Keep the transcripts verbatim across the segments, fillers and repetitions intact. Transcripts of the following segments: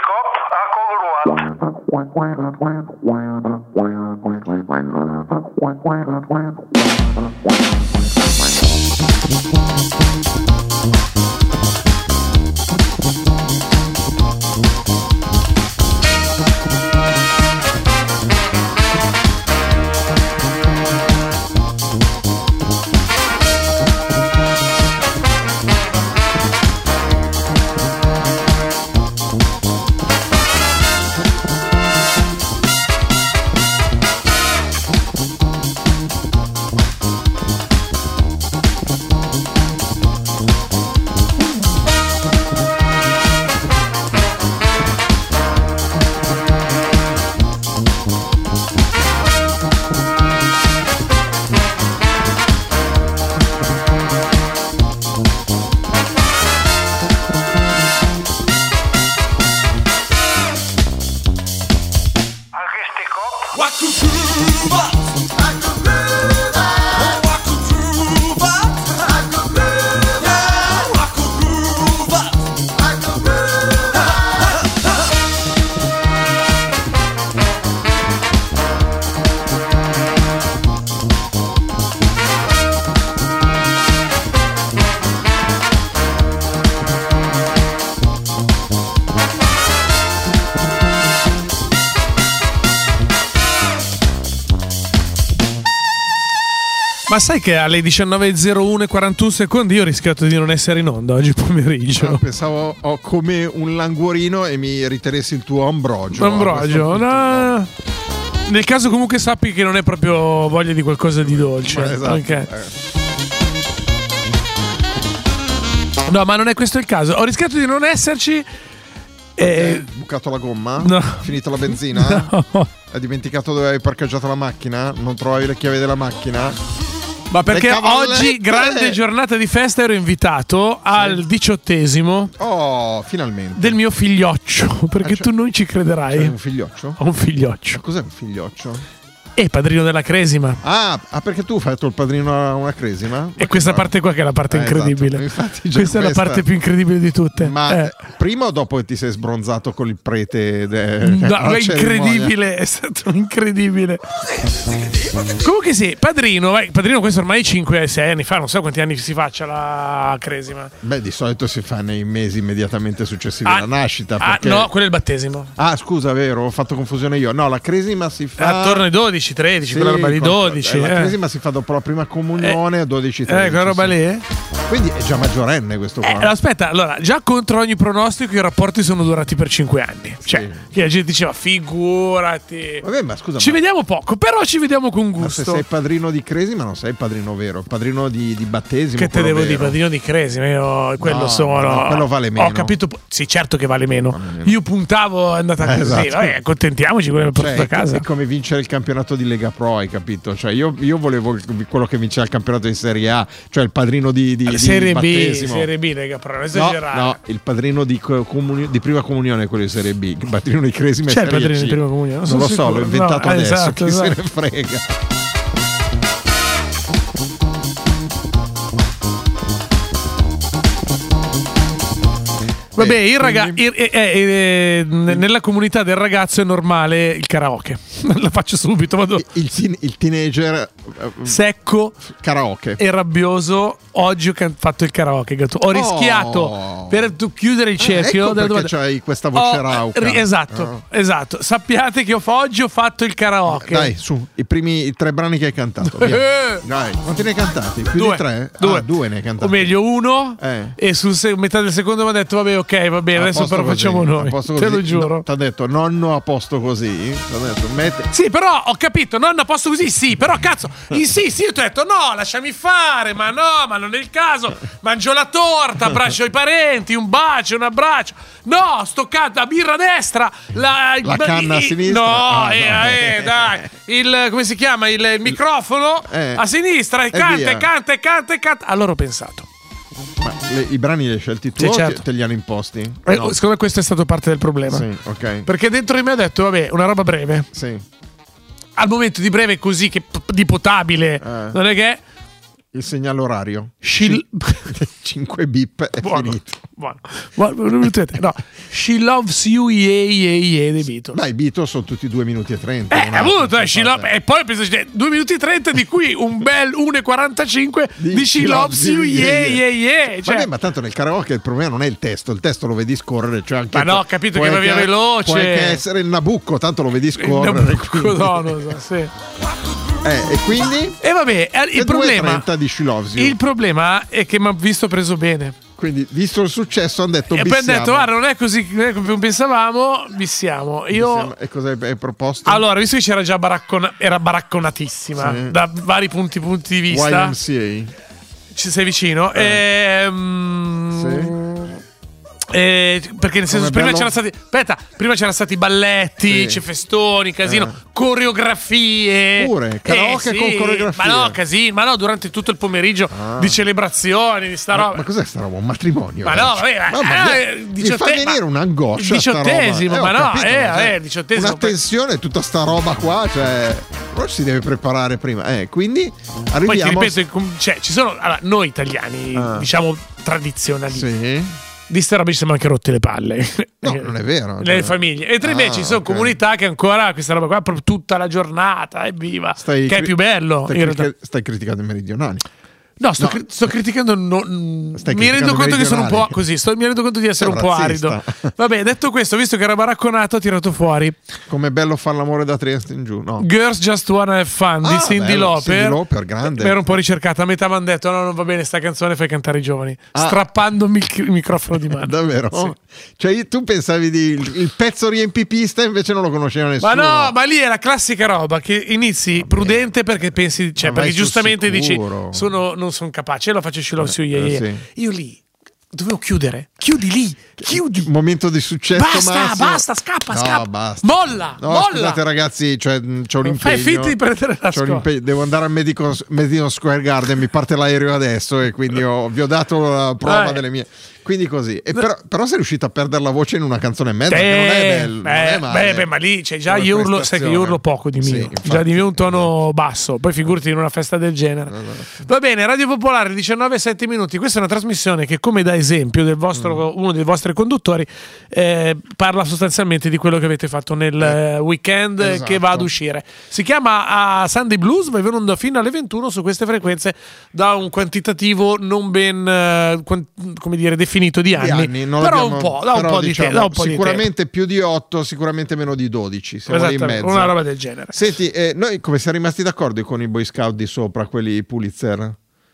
Cop a Ma sai che alle diciannove e zero uno e quarantuno secondi io ho rischiato di non essere in onda oggi pomeriggio. No, pensavo ho come un languorino e mi riteressi il tuo Ambrogio. Ambrogio, no. Nel caso comunque sappi che non è proprio voglia di qualcosa di dolce. Ma esatto. Okay. Eh. No, ma non è questo il caso. Ho rischiato di non esserci. Hai bucato la gomma? No. Finito la benzina? No. Hai dimenticato dove hai parcheggiato la macchina? Non trovavi le chiavi della macchina? Ma perché Le oggi, grande giornata di festa, ero invitato al diciottesimo Oh, finalmente. del mio figlioccio. Perché Eh, c'è- tu non ci crederai. C'hai un figlioccio? Ho un figlioccio. Cos'è un figlioccio? E padrino della cresima. Ah, ah, perché tu fai il padrino a una cresima? E questa parte qua che è la parte Eh, incredibile. esatto. Infatti già Questa è la questa- parte più incredibile di tutte. Ma Eh. prima o dopo che ti sei sbronzato con il prete? De- No, alla è cerimonia? incredibile, è stato incredibile. Comunque sì, padrino, vai, padrino questo ormai cinque sei anni fa, non so quanti anni si faccia la cresima. Beh, di solito si fa nei mesi immediatamente successivi Ah, alla nascita. Ah, Perché... no, quello è il battesimo. Ah, scusa, vero, ho fatto confusione io. No, la cresima si fa Attorno ai dodici, tredici, quella roba di qualcosa. dodici. Eh, La eh. cresima si fa dopo la prima comunione a dodici tredici. Eh, quella roba sì. lì? eh? Quindi è già maggiorenne questo qua. Eh, aspetta, allora, già contro ogni pronostico i rapporti sono durati per cinque anni. Cioè, che la gente diceva, figurati. Vabbè, ma scusa, Ci ma- vediamo poco, però ci vediamo con ma se gusto. sei padrino di cresima non sei padrino vero, padrino di, di battesimo. Che te quello devo vero. dire, padrino di cresima, io quello No, sono. no, quello vale meno. Ho capito, sì, certo che vale meno. Vale meno. Io puntavo, è andata Eh, così. esatto. Vabbè, accontentiamoci, quello che Cioè, porto a casa. è come vincere il campionato di Lega Pro, hai capito? Cioè, io, io volevo quello che vinceva il campionato di Serie A, cioè il padrino di, di, di Serie B, battesimo. Serie B, raga, però non No, esagerare. no, il padrino di, co- comuni- di prima comunione è quello di Serie B, il padrino di cresima è C'è il Serie padrino C. di prima comunione? Non Non, sono lo so, sicuro. l'ho inventato No, adesso, esatto, chi esatto. se ne frega. Vabbè, Eh, il raga- quindi- il- eh, eh, eh, n- nella comunità del ragazzo è normale il karaoke. La faccio subito, vado Il, teen- il teenager eh, secco karaoke. e rabbioso. Oggi ho can- fatto il karaoke. gatto. Ho rischiato Oh. per tu- chiudere il cerchio. ecco della perché domanda. c'hai questa voce Ho- rauca. ri- esatto, esatto. Sappiate che ho, oggi ho fatto il karaoke. Dai, su, i primi i tre brani che hai cantato. via. Eh. Dai, quanti ne hai cantati? Più Due, di tre? due. Ah, due ne hai cantati. O meglio, uno. Eh. E sul se- metà del secondo mi ha detto: vabbè, ok, va bene, A adesso posto però così, facciamo a noi. posto Te così. lo giuro. No, t'ha detto nonno a posto così. T'ha detto metti. Sì, però ho capito, nonna, posto così, sì, però cazzo, sì, sì, io ti ho detto no, lasciami fare, ma no, ma non è il caso, mangio la torta, abbraccio i parenti, un bacio, un abbraccio, no, sto cazzo, la birra a destra, la, La canna a sinistra? no, Ah, eh, no. eh, dai, il, come si chiama, il, il microfono Eh. a sinistra, e E canta, via. e canta, e canta, e canta, allora ho pensato. Ma le- i brani li hai scelti tu Sì, o certo. te, te li hanno imposti? Eh, Secondo me questo è stato parte del problema. Sì, ok. Perché dentro di me ho detto, vabbè, una roba breve. Sì. Al momento di breve così, che p- di potabile, Eh. non è che Il segnale orario. She... cinque bip è buono, finito. Buono. Buono. No. She Loves You, yeah, yeah, yeah, dei Beatles. Dai, i Beatles sono tutti due minuti e trenta. Eh, appunto, eh, she love... e poi penso due minuti e trenta di cui un bel uno e quarantacinque di, di She Loves You, yeah, yeah, yeah. Cioè... Vabbè, ma tanto nel karaoke il problema non è il testo, il testo lo vedi scorrere. Cioè anche ma no, ho capito che va via veloce. Può anche essere il Nabucco, tanto lo vedi scorrere. Il Nabucco, no, no, so, sì. Eh, e quindi? E vabbè, il problema, di She Loves You. il problema è che mi ha visto preso bene. Quindi, visto il successo, hanno detto e poi hanno detto, guarda, non è così come pensavamo, bissiamo. Io... E cosa hai proposto? Allora, visto che c'era già baraccona... era baracconatissima, sì, da vari punti, punti di vista. Y M C A. Ci sei vicino? Eh. Ehm... Sì. Eh, perché nel senso, prima bello... c'erano stati aspetta, prima c'erano stati balletti, sì, c'è festoni, casino, eh. coreografie. Pure, karaoke eh, sì, con coreografie. Ma no, casino, ma no, durante tutto il pomeriggio ah. di celebrazioni, di sta ma, roba. Ma cos'è sta roba? Un matrimonio? Ma no, eh, no, ma eh, diciotte... mi fa venire un'angoscia. Diciottesimo, eh, ma no, capito, eh, eh, diciottesimo. Una tensione, tutta sta roba qua, cioè. Però si deve preparare prima. Eh, quindi arriviamo. Poi ti ripeto, cioè, ci sono allora, noi italiani, ah. diciamo tradizionalisti. Sì. Di sta roba ci siamo anche rotte le palle. No, non è vero. Le cioè... famiglie. E tra invece ah, ci sono okay. comunità che ancora questa roba qua proprio tutta la giornata, evviva, stai che cri- è più bello. Stai, critica- stai criticando i meridionali. No, sto, no. Cri- sto criticando. No, mi criticando rendo conto che sono un po' così. Sto, mi rendo conto di essere Sei un razzista. po' arido. Vabbè, detto questo, visto che era baracconato, ha tirato fuori. Com'è bello far l'amore da Trieste in giù. No. Girls Just Wanna Have Fun ah, di Cyndi bello, Lauper. Cyndi Lauper, grande. Mi ero un po' ricercata. A metà mi hanno detto: no, non va bene, sta canzone fai cantare i giovani. Ah. Strappandomi il, il microfono di mano. Davvero? Sì. Cioè, tu pensavi di il pezzo riempipista, invece non lo conosceva nessuno. Ma no, ma lì è la classica roba che inizi Vabbè. prudente perché pensi, cioè, perché giustamente dici sono, non sono capace, lo faccio She Loves You, yeah, yeah. Sì. Io lì dovevo chiudere. Chiudi lì, chiudi. Momento di successo. Basta, massimo. basta, scappa, no, scappa. Basta. Molla, no, molla. Scusate ragazzi, cioè, c'ho un impegno. Fai finta di prendere la scuola. Devo andare al Medico, Medico Square Garden, mi parte l'aereo adesso e quindi ho, vi ho dato la prova eh. delle mie. Quindi così. E però, però sei riuscito a perdere la voce in una canzone e mezza. Eh, che non è bello. Beh, non è male. beh, beh, ma lì cioè, già io urlo, sai che io urlo poco di mio. Sì, infatti, già di mio un tono basso. Poi figurati in una festa del genere. No, no. Va bene, Radio Popolare diciannove e sette minuti. Questa è una trasmissione che, come da esempio del vostro, mm. uno dei vostri conduttori, eh, parla sostanzialmente di quello che avete fatto nel eh, weekend esatto. che va ad uscire. Si chiama uh, Sunday Blues, va in onda fino alle ventuno su queste frequenze da un quantitativo non ben uh, quant- come dire definito di anni. Di anni. Non però un po', da un po' diciamo, di te, da un po' sicuramente di più di otto, sicuramente meno di dodici. Siamo lì in mezzo. Una roba del genere. Senti, eh, noi come siamo rimasti d'accordo con i Boy Scout di sopra, quelli Pulitzer?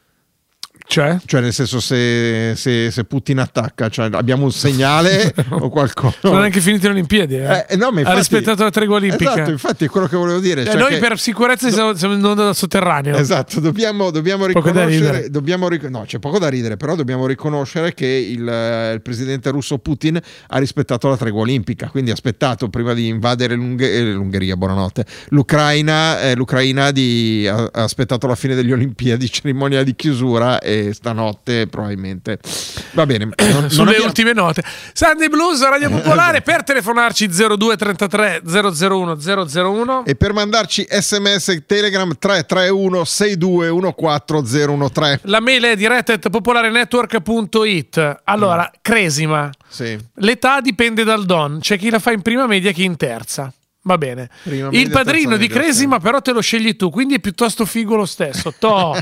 Cioè? Cioè nel senso se, se, se Putin attacca, cioè abbiamo un segnale o qualcosa. Non è neanche finito le Olimpiadi, eh? Eh, no, ma infatti, ha rispettato la tregua olimpica. Esatto, infatti è quello che volevo dire. Eh, cioè noi che, per sicurezza do, siamo in onda dal sotterraneo. Esatto, dobbiamo, dobbiamo riconoscere, dobbiamo ric- no, c'è poco da ridere, però dobbiamo riconoscere che il, il presidente russo Putin ha rispettato la tregua olimpica, quindi ha aspettato prima di invadere l'Unghe- eh, l'Ungheria, buonanotte, l'Ucraina, eh, l'Ucraina di, ha, ha aspettato la fine delle Olimpiadi, cerimonia di chiusura e stanotte probabilmente va bene. Non, sulle non abbiamo... ultime note. Sunday Blues Radio Popolare. Per telefonarci zero due trentatré zero zero uno zero zero uno e per mandarci sms e telegram tre tre uno sei due uno quattro zero uno tre. La mail è diretta at popolarenetwork punto it. Allora mm. Cresima, sì. L'età dipende dal don, c'è chi la fa in prima media, chi in terza. Va bene. Prima il padrino di Cresima, però te lo scegli tu, quindi è piuttosto figo lo stesso. To,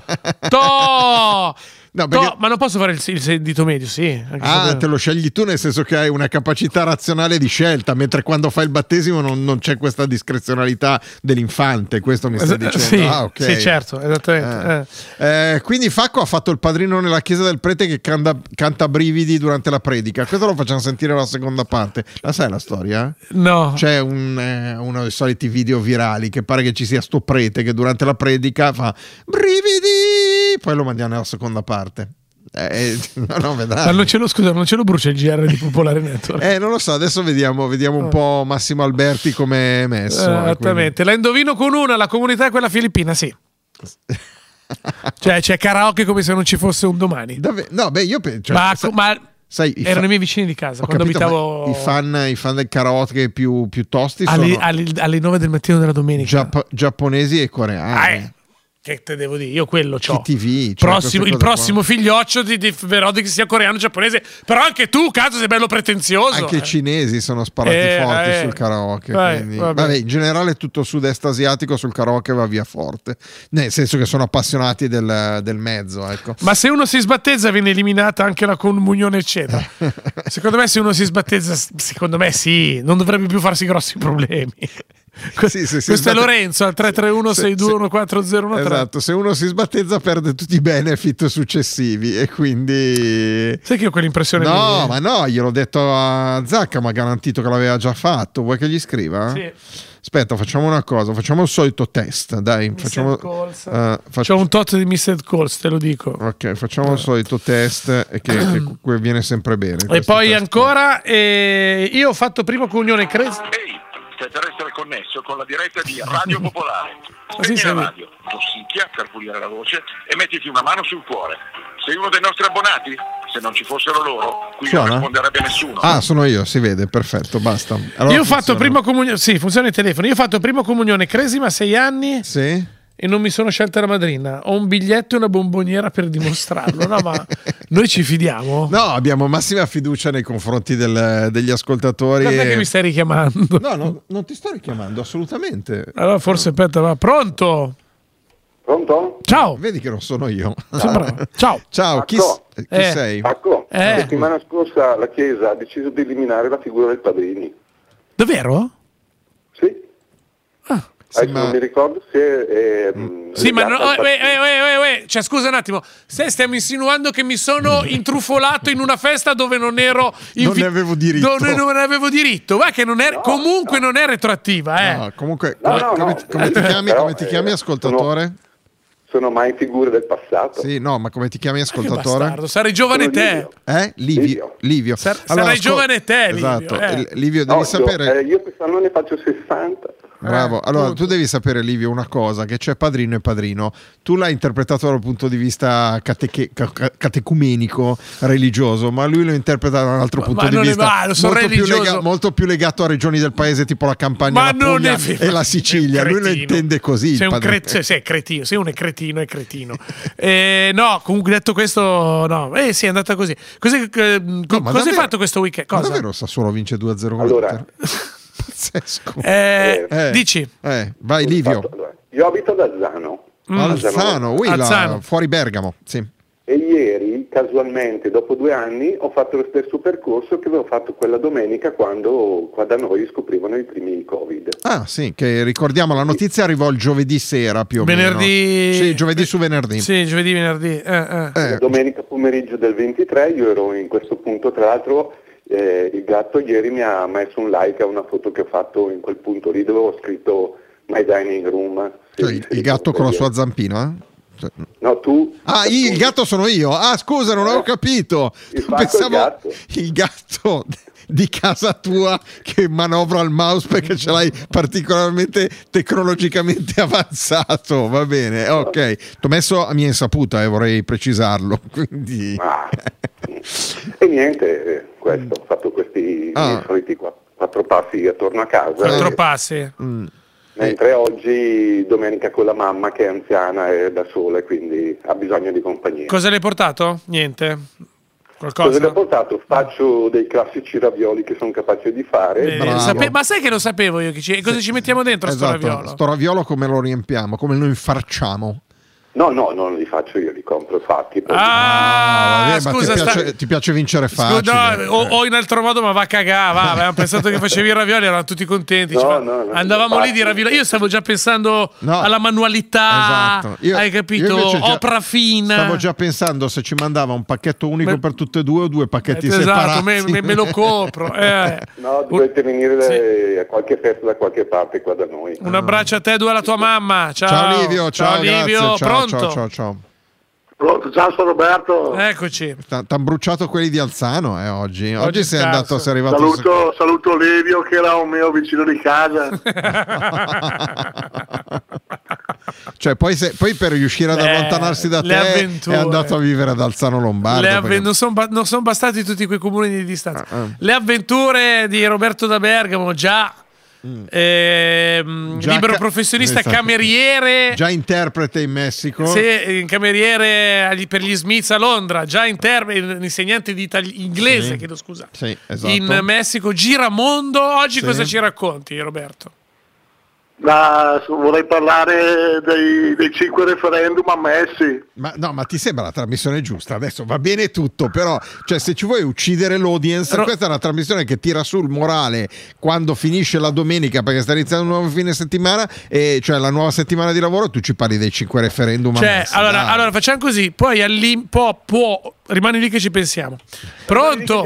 to. No, perché... no, ma non posso fare il, il dito medio, sì. Anche ah, se... te lo scegli tu nel senso che hai una capacità razionale di scelta, mentre quando fai il battesimo non, non c'è questa discrezionalità dell'infante, questo mi stai dicendo? Sì, ah, okay. Sì, certo, esattamente. Eh. Eh, quindi Facco ha fatto il padrino nella chiesa del prete che canta, canta brividi durante la predica. Questo lo facciamo sentire alla seconda parte. La sai la storia? No. C'è un, eh, uno dei soliti video virali che pare che ci sia sto prete che durante la predica fa brividi, poi lo mandiamo nella seconda parte. Eh, no, no, vedrai. Ma non ce lo, scusa, non ce lo brucia il G R di Popolare Network? Eh, non lo so, adesso vediamo, vediamo un po' Massimo Alberti come è messo. Esattamente, quindi... la indovino con una, la comunità è quella filippina, sì. Cioè c'è karaoke come se non ci fosse un domani. Dove... No, beh, io penso... Cioè, ma, sai, ma sai, erano fa... i miei vicini di casa. Ho quando capito, abitavo... I fan, i fan del karaoke più, più tosti alle, sono... alle, alle nove del mattino della domenica. Giapp- giapponesi e coreani. Ah, eh. che te devo dire, io quello c'ho. T V, cioè prossimo, il prossimo qua. Figlioccio di, di Verodi che sia coreano, giapponese, però anche tu, cazzo, sei bello pretenzioso. Anche eh. i cinesi sono sparati eh, forti eh, sul karaoke. Vai, quindi, vabbè. vabbè, in generale tutto il sud-est asiatico sul karaoke va via forte, nel senso che sono appassionati del, del mezzo, ecco. Ma se uno si sbattezza viene eliminata anche la comunione eccetera. Secondo me se uno si sbattezza, secondo me sì, non dovrebbe più farsi grossi problemi. Sì, sì, questo è Lorenzo al tre tre uno sei due uno quattro zero uno tre. Esatto, se uno si sbattezza perde tutti i benefit successivi e quindi sai che ho quell'impressione no lì? Ma no, gliel'ho detto a Zacca, ma ha garantito che l'aveva già fatto. Vuoi che gli scriva? Sì. Aspetta, facciamo una cosa, facciamo il solito test, dai, facciamo, uh, fac- c'ho un tot di missed calls, te lo dico. Ok, facciamo uh. il solito test e che, che viene sempre bene. E poi test. Ancora eh, io ho fatto prima comunione cres- Ehi, stai per essere connesso con la diretta di Radio Popolare. Sì, Spegni la radio, tossicchia per pulire la voce e mettiti una mano sul cuore. Sei uno dei nostri abbonati? Se non ci fossero loro, qui Suona? non risponderebbe nessuno. Ah, sono io, si vede, perfetto, basta. Allora io ho fatto prima comunione, sì, funziona il telefono. Io ho fatto prima comunione cresima a sei anni. Sì. E non mi sono scelta la madrina. Ho un biglietto e una bomboniera per dimostrarlo. No, ma noi ci fidiamo? No, abbiamo massima fiducia nei confronti del, degli ascoltatori. Non è che mi stai richiamando. No, no, non ti sto richiamando, assolutamente. Allora forse aspetta, va. Pronto? Pronto? Ciao. Vedi che non sono io. Ciao. Ciao, chi, chi eh. sei? Ecco, Eh. la settimana scorsa la Chiesa ha deciso di eliminare la figura dei padrini. Davvero? Sì. Ah. Sì, ma... non mi ricordo se è, mm. Sì, ma no, oh, eh, eh, eh, cioè, scusa un attimo, se stiamo insinuando che mi sono intrufolato in una festa dove non ero invi- non ne avevo diritto, dove non avevo diritto, va che non è, no, comunque no. non è retroattiva, eh. No, comunque no, come, no, come, no. come ti chiami, Però, come ti chiami eh, ascoltatore? Sono... Sono mai figure del passato. Sì, no, ma come ti chiami ascoltatore? Sarai giovane Sono te. Livio. Eh? Livio. Livio. Livio. Sar- allora, sarai ascol- giovane te, Livio. Esatto. Eh. Livio, devi no, sapere... Io, eh, io quest'anno ne faccio sessanta. Bravo, Eh, allora tutto. tu devi sapere, Livio, una cosa, che c'è padrino e padrino. Tu l'hai interpretato dal punto di vista cateche- catecumenico, religioso, ma lui lo interpreta da un altro ma, punto ma di non vista è male, sono molto, più religioso. lega- molto più legato a regioni del paese tipo la Campania, Ma la Puglia non è e la Sicilia. Lui lo intende così. Sei un padrino. cre- sei, sei cretino, sei un cretino, è cretino. eh, no, comunque detto questo, no. Eh sì, è andata così. Cos'è, eh, No, co- ma cosa hai davvero- fatto questo weekend? Cosa? Ma davvero Sassuolo vince due a zero con Allora, l'Inter? Pazzesco. Eh, Eh, dici? Eh, vai Livio. Fatto, allora, io abito ad Azzano. Mm. Alzano, ui, la- Alzano. fuori Bergamo, sì. E ieri, casualmente, dopo due anni, ho fatto lo stesso percorso che avevo fatto quella domenica quando qua da noi scoprivano i primi Covid. Ah sì, che ricordiamo la notizia arrivò il giovedì sera più o Venerdì... meno. Sì, giovedì su venerdì. Sì, giovedì, venerdì. Eh, eh. Eh, Domenica pomeriggio del ventitré io ero in questo punto, tra l'altro eh, il gatto ieri mi ha messo un like a una foto che ho fatto in quel punto lì dove ho scritto My Dining Room. cioè, il, il gatto con la sua zampina? Cioè... No, tu... Ah, io, il gatto sono io. Ah, scusa, non avevo capito. Il Pensavo il gatto. il gatto di casa tua che manovra il mouse perché ce l'hai particolarmente tecnologicamente avanzato. Va bene, ok. Ti ho messo a mia insaputa e eh, vorrei precisarlo. Quindi... Ah. E niente, questo, ho fatto questi Ah. miei soliti quattro, quattro passi attorno a casa. Quattro e- passi. Mm. Mentre oggi domenica con la mamma che è anziana e da sola e quindi ha bisogno di compagnia. Cosa l'hai portato? Niente. Cosa Qualcosa? le ho portato? Faccio dei classici ravioli che sono capace di fare. Eh, Bravo. sape- ma sai che lo sapevo io? Che ci- cosa ci mettiamo dentro sto Esatto, raviolo? sto raviolo come lo riempiamo, come lo infarciamo. No, no, non li faccio io, li compro fatti. poi- Ah, vabbè, ma scusa, ti, sta- piace, ti piace vincere Scusa, facile. no, o, o in altro modo, ma va a cagare. Va, avevamo pensato che facevi i ravioli, erano tutti contenti. No, Ci fa- no, no, andavamo infatti. lì di ravioli. Io stavo già pensando No. alla manualità, Esatto. Io- hai io capito? invece già- Opera fina. Stavo già pensando se ci mandava un pacchetto unico Me- per tutte e due o due pacchetti esatto, separati. me, me- me lo compro. eh. No, dovete venire a qualche festa da qualche parte qua da noi. Un abbraccio a te, due alla tua mamma. Ciao, Ciao Livio, ciao, Livio, grazie. Ciao, pronto? ciao, ciao, ciao. Pronto, ciao, sono Roberto. Eccoci. T'han bruciato quelli di Alzano eh, oggi. Oggi, Oggi sei scarso. andato, sei arrivato. Saluto, saluto Livio che era un mio vicino di casa. Cioè, poi, se, poi per riuscire ad Le- allontanarsi da le te avventure. è andato a vivere ad Alzano Lombardo. Le avve- perché- non sono ba- non son bastati tutti quei comuni di distanza. Ah, ah. Le avventure di Roberto da Bergamo, già mm. ehm, libero ca- professionista, esatto. cameriere, già interprete in Messico, sì, cameriere per gli Smiths a Londra, già interprete, insegnante di itali- inglese, sì. chiedo scusa, sì, esatto. in Messico, giramondo. Oggi sì. cosa ci racconti, Roberto? Ma vorrei parlare dei, dei cinque referendum ammessi. Ma no, ma ti sembra la trasmissione giusta? Adesso va bene tutto, però cioè, se ci vuoi uccidere l'audience, però... questa è una trasmissione che tira sul morale quando finisce la domenica, perché sta iniziando un nuovo fine settimana, e cioè la nuova settimana di lavoro, tu ci parli dei cinque referendum cioè, ammessi. Allora, allora facciamo così, poi all'im- può, può, rimani lì che ci pensiamo. Pronto?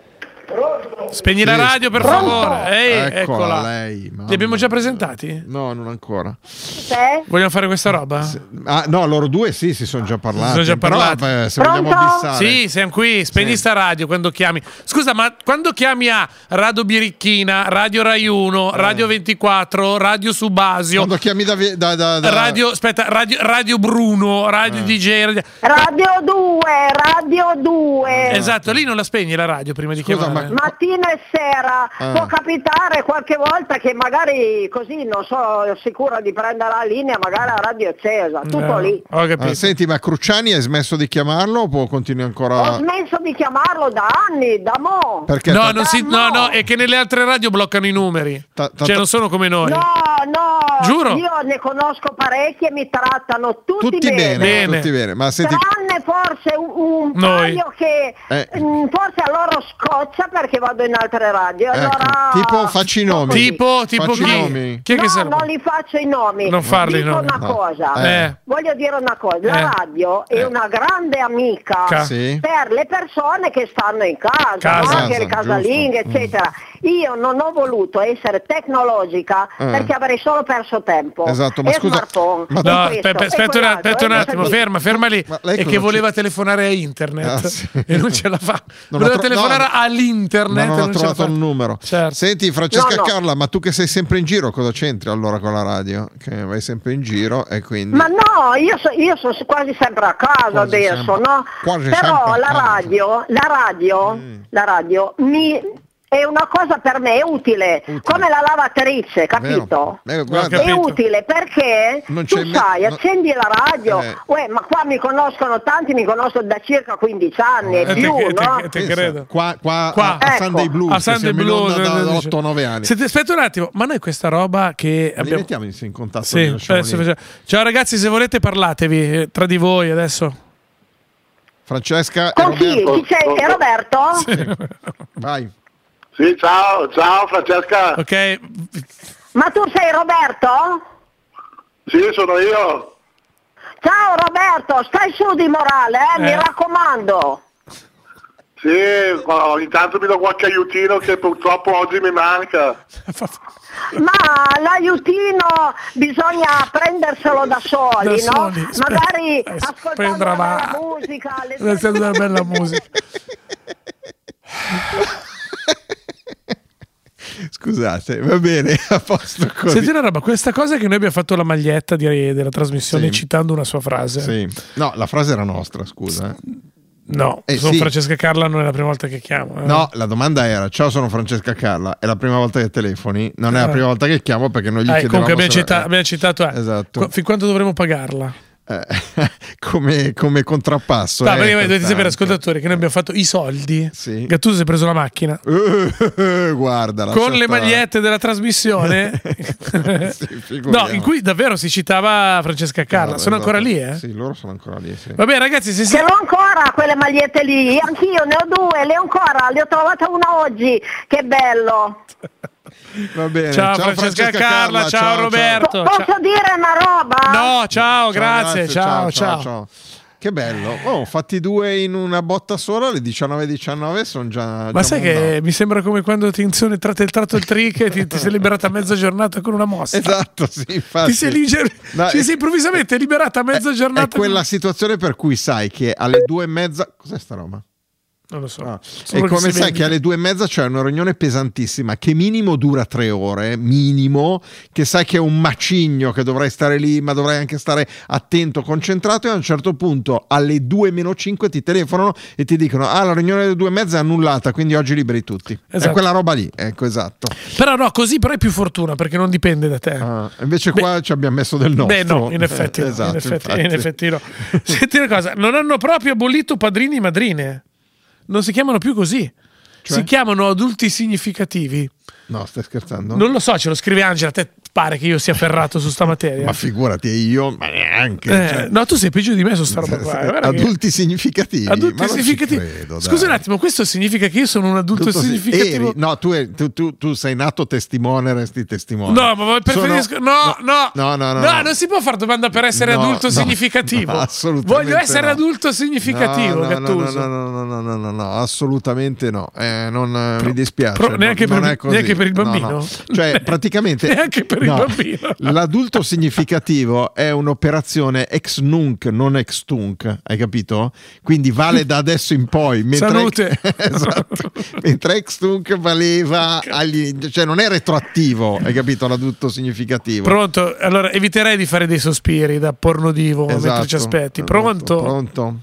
Spegni sì, la radio per pronto? favore. Ehi, eccola, eccola. Lei, li abbiamo già presentati? No, non ancora. Sì. Vogliamo fare questa roba? Sì. Ah, no, loro due sì, si sono già parlati. Sono già parlati. Però, beh, se vogliamo bissare. Sì, siamo qui. Spegni sì. sta radio quando chiami. Scusa, ma quando chiami a Radio Birichina, Radio Rai uno, eh. Radio ventiquattro, Radio Subasio, quando chiami da, da, da, da... Radio, aspetta, Radio, Radio Bruno, Radio eh. D J, Radio... Radio due, Radio due. Esatto, lì non la spegni la radio prima di Scusa, chiamare. Ma... mattina e sera ah. può capitare qualche volta che magari così non sono sicura di prendere la linea, magari la radio è accesa, tutto no. lì. Ho capito. Ah, senti, ma Cruciani hai smesso di chiamarlo o può continuare ancora? Ho smesso di chiamarlo da anni, da mo'. Perché no, ta- non si, no, no, è che nelle altre radio bloccano i numeri. Ta- ta- cioè non sono come noi. No, no. Giuro. Io ne conosco parecchi e mi trattano tutti, tutti bene. bene. Tutti bene. Ma senti... tranne forse un, un paio che eh. mh, forse a loro scoccia perché vado in altre radio. Ecco. Allora, tipo facci i nomi. Tipo, tipo facci chi? Nomi. Chi è no, che serve? non li faccio i nomi. Non farli Dico nomi. una no. cosa. Eh. Voglio dire una cosa. La eh. radio è eh. una grande amica Ca- sì. per le persone che stanno in casa, casa. no? Anche le casalinghe, giusto. eccetera. Mm. Io non ho voluto essere tecnologica eh. perché avrei solo perso tempo. Esatto, ma e scusa, smartphone. ma no, questo, aspetta, aspetta, un, aspetta un attimo, eh, ferma, ferma lì. E che voleva ci... telefonare a internet ah, sì. e non ce la fa. Non voleva tro- telefonare no, all'internet. Ma non, non ha trovato il numero. Certo. Senti, Francesca no, no. Carla, ma tu che sei sempre in giro, cosa c'entri allora con la radio? Che vai sempre in giro e quindi. Ma no, io, so, io sono quasi sempre a casa quasi adesso, sempre. no? Quasi Però sempre la radio, la radio, mm. la radio mi. È una cosa per me utile, utile. come la lavatrice, capito? Eh, è utile perché tu me- sai, no. accendi la radio, eh. uè, ma qua mi conoscono tanti, mi conoscono da circa quindici anni e eh, più, te, no? Te, te credo. Qua, qua, qua. a, a ecco. Sunday Blues, a Sunday Blues da, da otto nove anni. Senti, aspetta un attimo, ma noi questa roba che ma abbiamo... mettiamo in contatto. Sì, eh, ciao ragazzi, se volete parlatevi tra di voi adesso. Francesca Con e chi? Roberto. Chi c'è? È Roberto? Sì. Vai. Sì, ciao, ciao Francesca. Ok. Ma tu sei Roberto? Sì, sono io. Ciao Roberto, stai su di morale, eh, eh. mi raccomando. Sì, ogni tanto mi do qualche aiutino che purtroppo oggi mi manca. Ma l'aiutino bisogna prenderselo da soli, da no? soli. Magari Spe- ascoltando la bella musica, le una bella musica. Scusate, va bene, a posto così. Senti una roba, questa cosa che noi abbiamo fatto la maglietta di, della trasmissione sì. citando una sua frase. Sì. No, la frase era nostra, scusa. Eh. No, eh, sono sì. Francesca Carla, non è la prima volta che chiamo. Eh. No, la domanda era: ciao, sono Francesca Carla, è la prima volta che telefoni? Non è eh. la prima volta che chiamo perché noi gli eh, chiedevamo. Comunque abbiamo, se... cita- abbiamo citato. Eh. Esatto. Qu- fin quanto dovremo pagarla? Eh, come, come contrappasso. No, eh, perché dovete sapere, ascoltatori, che noi abbiamo fatto i soldi. Sì. Gattuso si è preso la macchina. Uh, guarda, con le magliette della trasmissione. sì, no, in cui davvero si citava Francesca Carla. No, sono esatto. ancora lì, eh? Sì, loro sono ancora lì. Sì. Vabbè, ragazzi, se si... ce l'ho ancora quelle magliette lì. Anch'io ne ho due, le ho ancora. Le ho trovate una oggi. Che bello. Va bene. Ciao, ciao Francesca, Francesca Carla, Carla, ciao, ciao Roberto. Posso ciao. dire una roba? No, ciao, ciao grazie, grazie, ciao, ciao, ciao, ciao. Che bello. Oh, fatti due in una botta sola, alle diciannove e diciannove sono già. Ma già sai mondato. Che mi sembra come quando ti inzione tratto il tratto il trick e ti, ti sei liberata a mezza giornata con una mossa. Esatto, sì, infatti. Ti sei, liger- no, ci sei improvvisamente liberata a mezza è, giornata. È quella situazione per cui sai che alle due e mezza. Cos'è sta roba? Non lo so. Ah. E come sai che alle due e mezza c'è una riunione pesantissima che minimo dura tre ore, minimo, che sai che è un macigno, che dovrai stare lì, ma dovrai anche stare attento, concentrato, e a un certo punto alle due meno cinque ti telefonano e ti dicono ah, la riunione alle due e mezza è annullata, quindi oggi liberi tutti. Esatto. È quella roba lì, ecco, esatto. Però no, così però è più fortuna, perché non dipende da te. Ah, invece qua beh, ci abbiamo messo del nostro. Beh no, in effetti, eh, esatto, in, effetti in effetti no. Senti una cosa, non hanno proprio abolito padrini e madrine. Non si chiamano più così, cioè? Si chiamano adulti significativi. No, stai scherzando? Non lo so, ce lo scrive Angela. Te pare che io sia ferrato su sta materia? Ma figurati, io, ma neanche. Eh, cioè... No, tu sei peggio di me su sta roba qua. Adulti che... significativi. Adulti ma significativi. Credo, Scusa un attimo, questo significa che io sono un adulto Tutto significativo? Si... No, tu, è, tu, tu, tu sei nato testimone, resti testimone. No, ma preferisco. Sono... No, no, no, no, no, no, no, non si può fare domanda per essere no, adulto no, significativo. No, assolutamente. Voglio essere no. adulto significativo. No, no, Gattuso. no, no, no, no, no, no, no, assolutamente no. Eh, non Pro, mi dispiace. Pro, neanche, non, per, non è così. neanche per il bambino. No, no. Cioè, praticamente. Neanche per no, il bambino. L'adulto significativo è un'operazione ex nunc, non ex tunc, hai capito? Quindi vale da adesso in poi. Mentre Salute. Esatto. Mentre ex tunc valeva agli, cioè non è retroattivo, hai capito? L'adulto significativo. Pronto? Allora eviterei di fare dei sospiri da pornodivo esatto, mentre ci aspetti. Pronto? Esatto, pronto?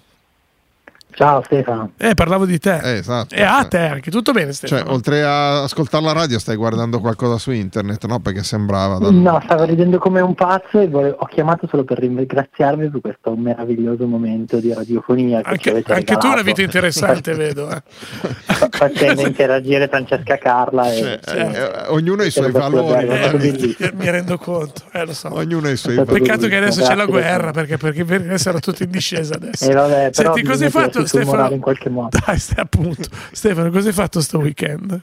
Ciao Stefano. Eh, parlavo di te. Eh, esatto. E a te anche, tutto bene Stefano? Cioè, oltre a ascoltare la radio stai guardando qualcosa su internet, no? Perché sembrava... Da... No, stavo ridendo come un pazzo e volevo... ho chiamato solo per ringraziarvi per questo meraviglioso momento di radiofonia. Che anche ci avete anche tu hai una vita regalato. interessante, vedo. Eh. Facendo interagire Francesca Carla. E... Cioè, certo. eh, ognuno ha i suoi valori. Eh, mi, mi rendo conto, eh, lo so. Ognuno ha i suoi valori. Peccato che adesso c'è la guerra, perché, perché, perché sarà tutto in discesa adesso. Eh, vabbè, Senti, cosa hai fatto Stefano? In qualche modo. Dai, stai appunto. Stefano, cosa hai fatto sto weekend?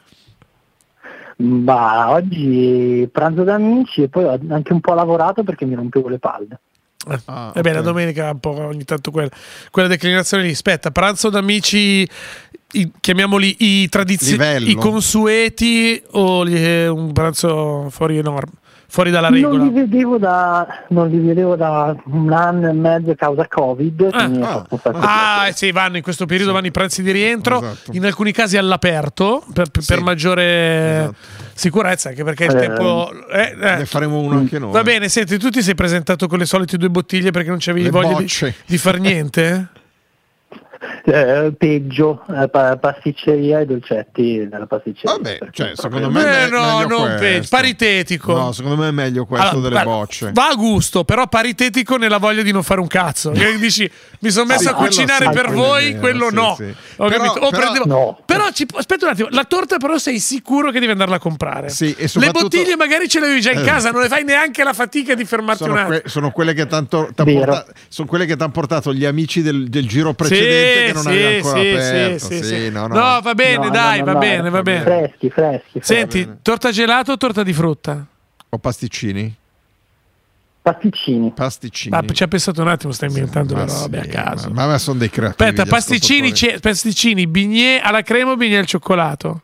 Bah, oggi pranzo da amici e poi ho anche un po' lavorato perché mi rompevo le palle. Eh, ah, okay. Beh, la domenica un po' ogni tanto quella, quella declinazione lì. Aspetta, pranzo d'amici, i, chiamiamoli i tradizionali, i consueti o li, eh, un pranzo fuori enorme? Fuori dalla regola. Non li vedevo da, non li vedevo da un anno e mezzo a causa Covid. Ah, ah, ah sì, vanno in questo periodo, sì. Vanno i pranzi di rientro, esatto. In alcuni casi all'aperto per, per, sì. per maggiore esatto. sicurezza, anche perché il eh, tempo... Eh, eh. Ne faremo uno anche noi. Va bene, senti, tu ti sei presentato con le solite due bottiglie perché non c'avevi le voglia di, di far niente? Eh, peggio, eh, pasticceria e dolcetti nella pasticceria. Vabbè, cioè, secondo me eh, no, non peggio, paritetico. No, secondo me è meglio questo allora, delle guarda, bocce. Va a gusto, però paritetico nella voglia di non fare un cazzo. Che dici, mi sono messo sì, a cucinare sì, per quello voi, vero, quello sì, no. Sì. Ho però, capito. O però, prendevo... no. Però ci... aspetta un attimo, la torta però sei sicuro che devi andarla a comprare. Sì, e le bottiglie magari ce le avevi già in casa, non le fai neanche la fatica di fermarti sono un attimo. Que- sono quelle che tanto porta- sono quelle che ti hanno portato gli amici del, del giro precedente che non avevi ancora sì, aperto. Sì, sì, sì, sì. No, no. no, va bene, no, dai, no, va no, bene, no, va bene. Freschi, freschi. Senti, torta gelato o torta di frutta? O pasticcini? Pasticcini. Pasticcini. Ah, ci ha pensato un attimo, stai inventando sì, le robe sì, a caso. Ma, ma sono dei creativi. Aspetta, pasticcini, c- pasticcini, bignè alla crema o bignè al cioccolato?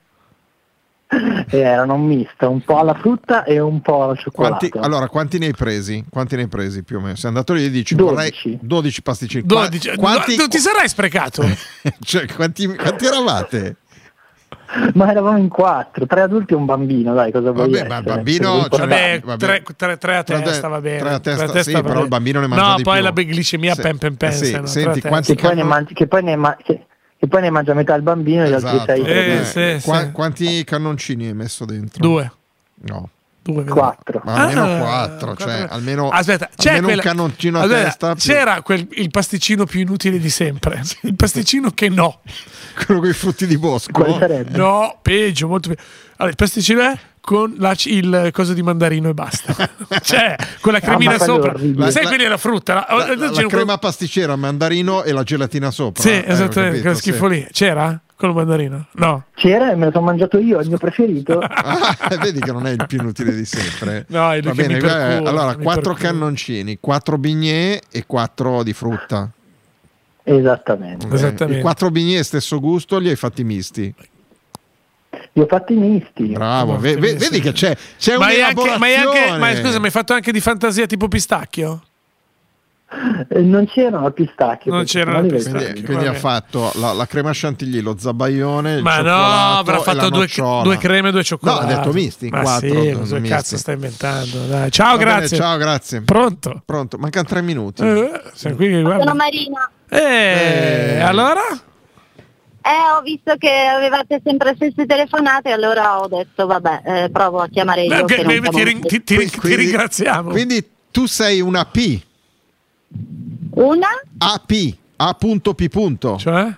Eh, erano un misto, un po' alla frutta e un po' al cioccolato. Quanti, allora, quanti ne hai presi? Quanti ne hai presi più o meno? Sei andato lì e dici dodici. Vorrei dodici pasticcini. dodici. Quanti... Non ti sarai sprecato? Cioè, quanti, quanti eravate? Ma eravamo in quattro, tre adulti e un bambino, dai, cosa vuoi Vabbè, ma il bambino cioè, vabbè, vabbè. Tre, tre, tre a testa, va bene. Tre a testa, tre a testa sì, va però bene. Il bambino ne mangia no, di poi più. La glicemia sì. pen pen pen. Sì, no, senti, quanti che, poi ne mangi, che poi ne mangi che, che poi ne mangia metà il bambino e esatto. gli altri sei. Eh, sì, Qua, sì. Quanti cannoncini hai messo dentro? Due. No. Due, quattro. Ma almeno ah, quattro, cioè quattro. almeno, Aspetta, c'è almeno quella... un cannoncino a Aspetta, testa. C'era più... quel, il pasticcino più inutile di sempre. Il pasticcino che no. Quello con i frutti di bosco. Quale sarebbe? No, peggio, molto peggio. Allora, il pasticcino è con la, il coso di mandarino e basta. Cioè, con la cremina ah, sopra. La, sai quella è la frutta? La, la, la, la crema pasticcera, mandarino e la gelatina sopra. Sì, eh, esattamente, quel schifo sì. lì. C'era? Con il mandarino? No. C'era e me lo sono mangiato io, il mio preferito. Ah, vedi che non è il più inutile di sempre. No, è il Va che bene, mi percura, allora mi quattro percura. cannoncini, quattro bignè e quattro di frutta. Esattamente. Okay. Esattamente. I quattro bignè stesso gusto li hai fatti misti. Li ho fatti misti. Bravo, no, ve- ve- vedi che c'è, c'è ma un'elaborazione. Anche, ma, anche, ma scusa, mi hai fatto anche di fantasia tipo pistacchio? non c'erano pistacchi. Non c'erano pistacchi. Quindi, quindi ha fatto la, la crema chantilly, lo zabaione, il ma no, avrà fatto due, due creme e due cioccolati. No, ha detto misti in ma quattro. Sì, cosa cazzo stai inventando? Dai. Ciao, Va grazie. Bene, ciao, grazie. Pronto? Pronto, mancano tre minuti. Eh, sei qui che guarda. Sono Marina. Eh, eh. allora? Eh, ho visto che avevate sempre le stesse telefonate, allora ho detto vabbè, eh, provo a chiamare io. Okay, che ti, ring- ti, ti, quindi, ti ringraziamo. Quindi tu sei una P. Una? A P. A punto P punto. Cioè?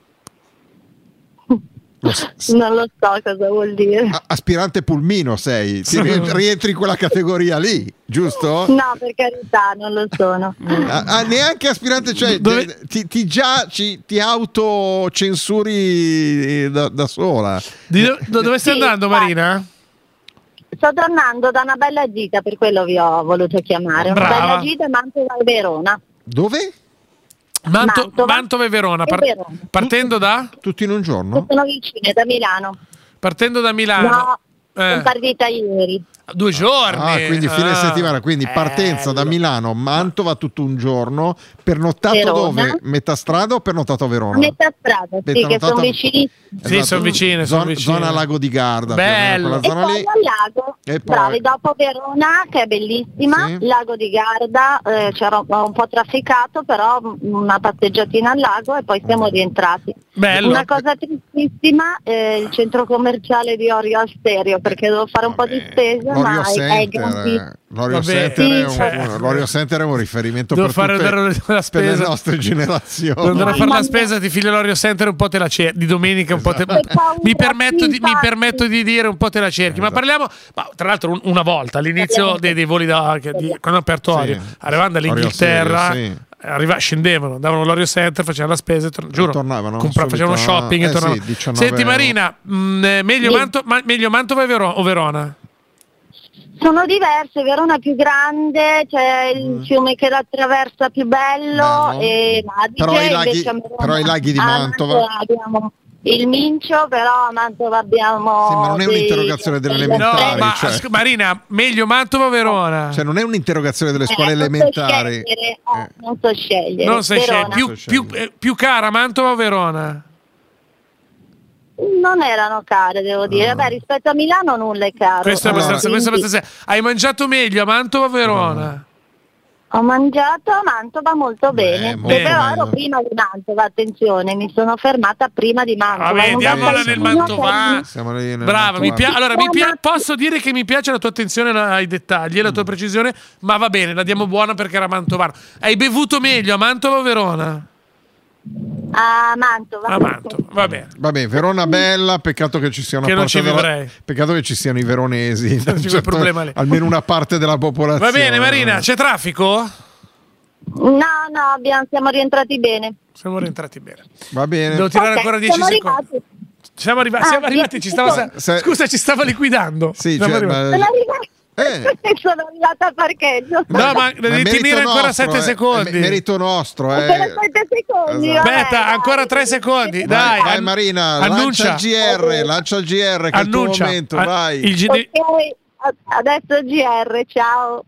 Lo so. Non lo so cosa vuol dire. Aspirante pulmino sei, ti rientri in quella categoria lì, giusto? No, per carità, non lo sono. Ah, ah, neanche aspirante, cioè Dove... ti, ti già ci, ti autocensuri da, da sola. Di, do, dove stai sì, andando, Marina? Sto tornando da una bella gita, per quello vi ho voluto chiamare. Brava. Una bella gita a Mantova e Verona. Dove? Manto, Mantova, Mantova e Verona. Par- Verona. Partendo da? Tutti in un giorno? Sono vicine, da Milano. Partendo da Milano. No, eh. sono partita ieri. Due giorni. Ah, quindi fine ah. settimana, quindi partenza da Milano, Mantova tutto un giorno, pernottato Verona. Dove? Metà strada o pernottato a Verona? A metà strada, sì, che Pernottato- sono vicinissime. Sì, Esatto. sono vicine, sono Zona, vicine. zona Lago di Garda. Bello. più o meno, E quella zona poi lì. al lago, E poi- bravi, dopo Verona che è bellissima, Sì. lago di Garda, eh, c'era un, un po' trafficato, però una passeggiatina al lago e poi siamo rientrati. Bello. Una cosa tristissima, eh, il centro commerciale di Orio al Stereo, perché devo fare un po' di spesa, L'Orio ma è, è Center, grandissimo. l'Orio Vabbè, Center è sì, un, cioè- un- l'Orio Center è un riferimento Devo per, fare tutte, la per le spesa. nostre generazioni. Devo andare a fare Mamma la mia. spesa, ti filo l'Orio Center, un po' te la cerchi. Di domenica un po' te... Che paura, mi, permetto di, mi infatti. permetto di dire un po' te la cerchi. Ma parliamo, ma, tra l'altro, un- una volta all'inizio dei, dei voli da, che- di, quando ho aperto Orio, Sì. arrivando dall'Inghilterra. Orio Serio, sì. Arriva, scendevano, davano l'Orio Center, facevano la spesa e tornavano. Giuro, tornavano compra- subito. facevano shopping Eh, e tornavano. sì, diciannove Senti, euro. Marina, mh, eh, meglio, Sì. Manto- ma- meglio Mantova o Vero- o Verona? Sono diverse, Verona è più grande, c'è il fiume che la attraversa più bello, Bello. e Adige, Però i laghi- invece a Verona- però i laghi di a Mantova- abbiamo il Mincio, però a Mantova abbiamo Sì, ma non è dei- un'interrogazione delle dei- No, elementari, ma cioè. scu- Marina, meglio Mantova o Verona? Cioè non è un'interrogazione delle scuole Eh, non so elementari. scegliere, eh, Eh. non so scegliere. Non sai Verona. scegliere. Più, Non so più, scegliere. eh, più cara Mantova o Verona? Non erano care, devo dire. Beh, rispetto a Milano nulla è caro. Questo è Allora, abbastanza, questo è abbastanza. Hai mangiato meglio a Mantova o a Verona? Ho mangiato a Mantova molto bene, molto che però bene. ero prima di Mantova, attenzione, mi sono fermata prima di Mantova. Vabbè, Non diamola so nel se- Mantovà. Siamo lì nel Brava, mi Mantovano. pia- allora mi pia- posso dire che mi piace la tua attenzione ai dettagli e la tua precisione, ma va bene, la diamo buona perché era mantovano. Hai bevuto meglio a Mantova o Verona? A Mantova. A Mantova, va bene. Vabbè, Verona bella, peccato che ci siano Che non parte ci della- vivrei. peccato che ci siano i veronesi. Non c'è quel problema lì. Almeno una parte della popolazione. Va bene, Marina, c'è traffico? No, no, abbiamo, siamo rientrati bene. Siamo rientrati bene. Va bene. Devo tirare Ok, ancora dieci siamo secondi. arrivati. Siamo, arriva- Ah, siamo arrivati, dieci ci stava secondi. Se- Scusa, ci stava liquidando. Sì, Siamo cioè, arrivati. ma- Sono arrivata, Eh. sono arrivata al parcheggio. No, ma Ma devi merito tenere ancora nostro, sette eh, secondi. è merito nostro, eh. Ancora sette secondi. Esatto. vabbè, Aspetta, dai. ancora tre secondi. Vai, Dai, vai an- Marina, annuncia. lancia il G R, lancia il G R che Annuncia. è il tuo momento, Ah, vai. il G- Ok, a- adesso G R, ciao.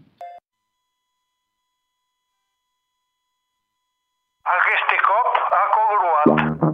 Questi cop a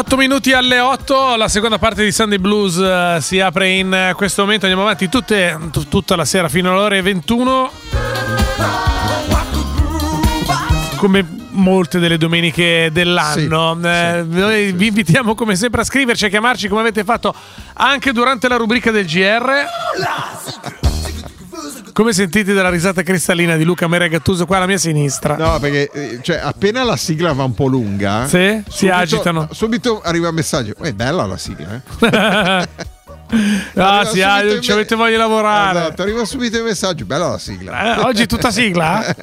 otto minuti alle otto, la seconda parte di Sunday Blues uh, si apre in uh, questo momento. Andiamo avanti tutte, t- tutta la sera fino alle ore ventuno. Come molte delle domeniche dell'anno. Sì, eh, sì, noi sì, vi invitiamo come sempre a scriverci, a chiamarci come avete fatto anche durante la rubrica del G R. Come sentite dalla risata cristallina di Luca Maria Gattuso qua alla mia sinistra? No, perché cioè, appena la sigla va un po' lunga, sì, subito, si agitano. Subito arriva un messaggio. È bella la sigla, eh? No, sì, ah, ci me... avete voglia di lavorare. Esatto, arriva subito il messaggio. Bella la sigla. Eh, oggi è tutta sigla?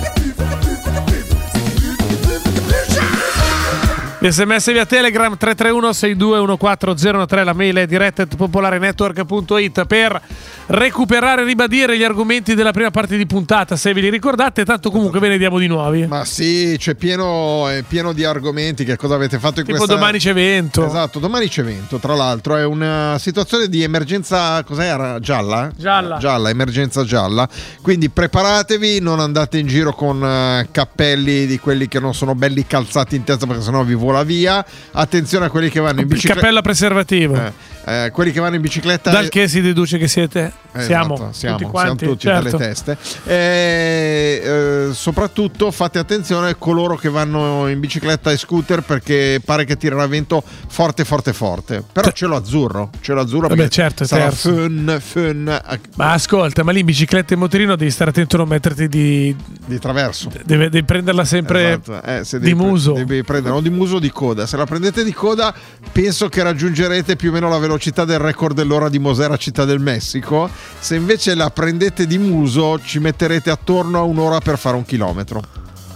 S M S via Telegram tre tre uno sei due uno quattro zero uno tre, la mail è diretta at popolarenetwork punto it per recuperare e ribadire gli argomenti della prima parte di puntata, se ve li ricordate, tanto comunque ve ne diamo di nuovi. Ma sì, c'è pieno, è pieno di argomenti. Che cosa avete fatto in tipo questa... domani c'è vento. Esatto, domani c'è vento, tra l'altro è una situazione di emergenza, cos'era? Gialla? Gialla. Gialla, emergenza gialla. Quindi preparatevi, non andate in giro con uh, cappelli di quelli che non sono belli calzati in testa, perché sennò vi vola via. Attenzione a quelli che vanno in bicicletta. Il cappello a preservativo. Eh, eh, quelli che vanno in bicicletta. Dal che si deduce che siete. Eh, siamo, esatto, siamo tutti quanti, siamo tutti certo. delle teste. E, eh, soprattutto fate attenzione a coloro che vanno in bicicletta e scooter, perché pare che tirerà vento forte, forte, forte. Però T- cielo azzurro, cielo azzurro. Vabbè, certo, sarà terzo. fun, fun. Ma ascolta, ma lì in bicicletta e motorino devi stare attento a non metterti di di traverso. Devi, devi prenderla sempre esatto. eh, se di devi, muso. Devi prendere o di muso o di coda. Se la prendete di coda, penso che raggiungerete più o meno la velocità del record dell'ora di Mosera, Città del Messico. Se invece la prendete di muso, ci metterete attorno a un'ora per fare un chilometro.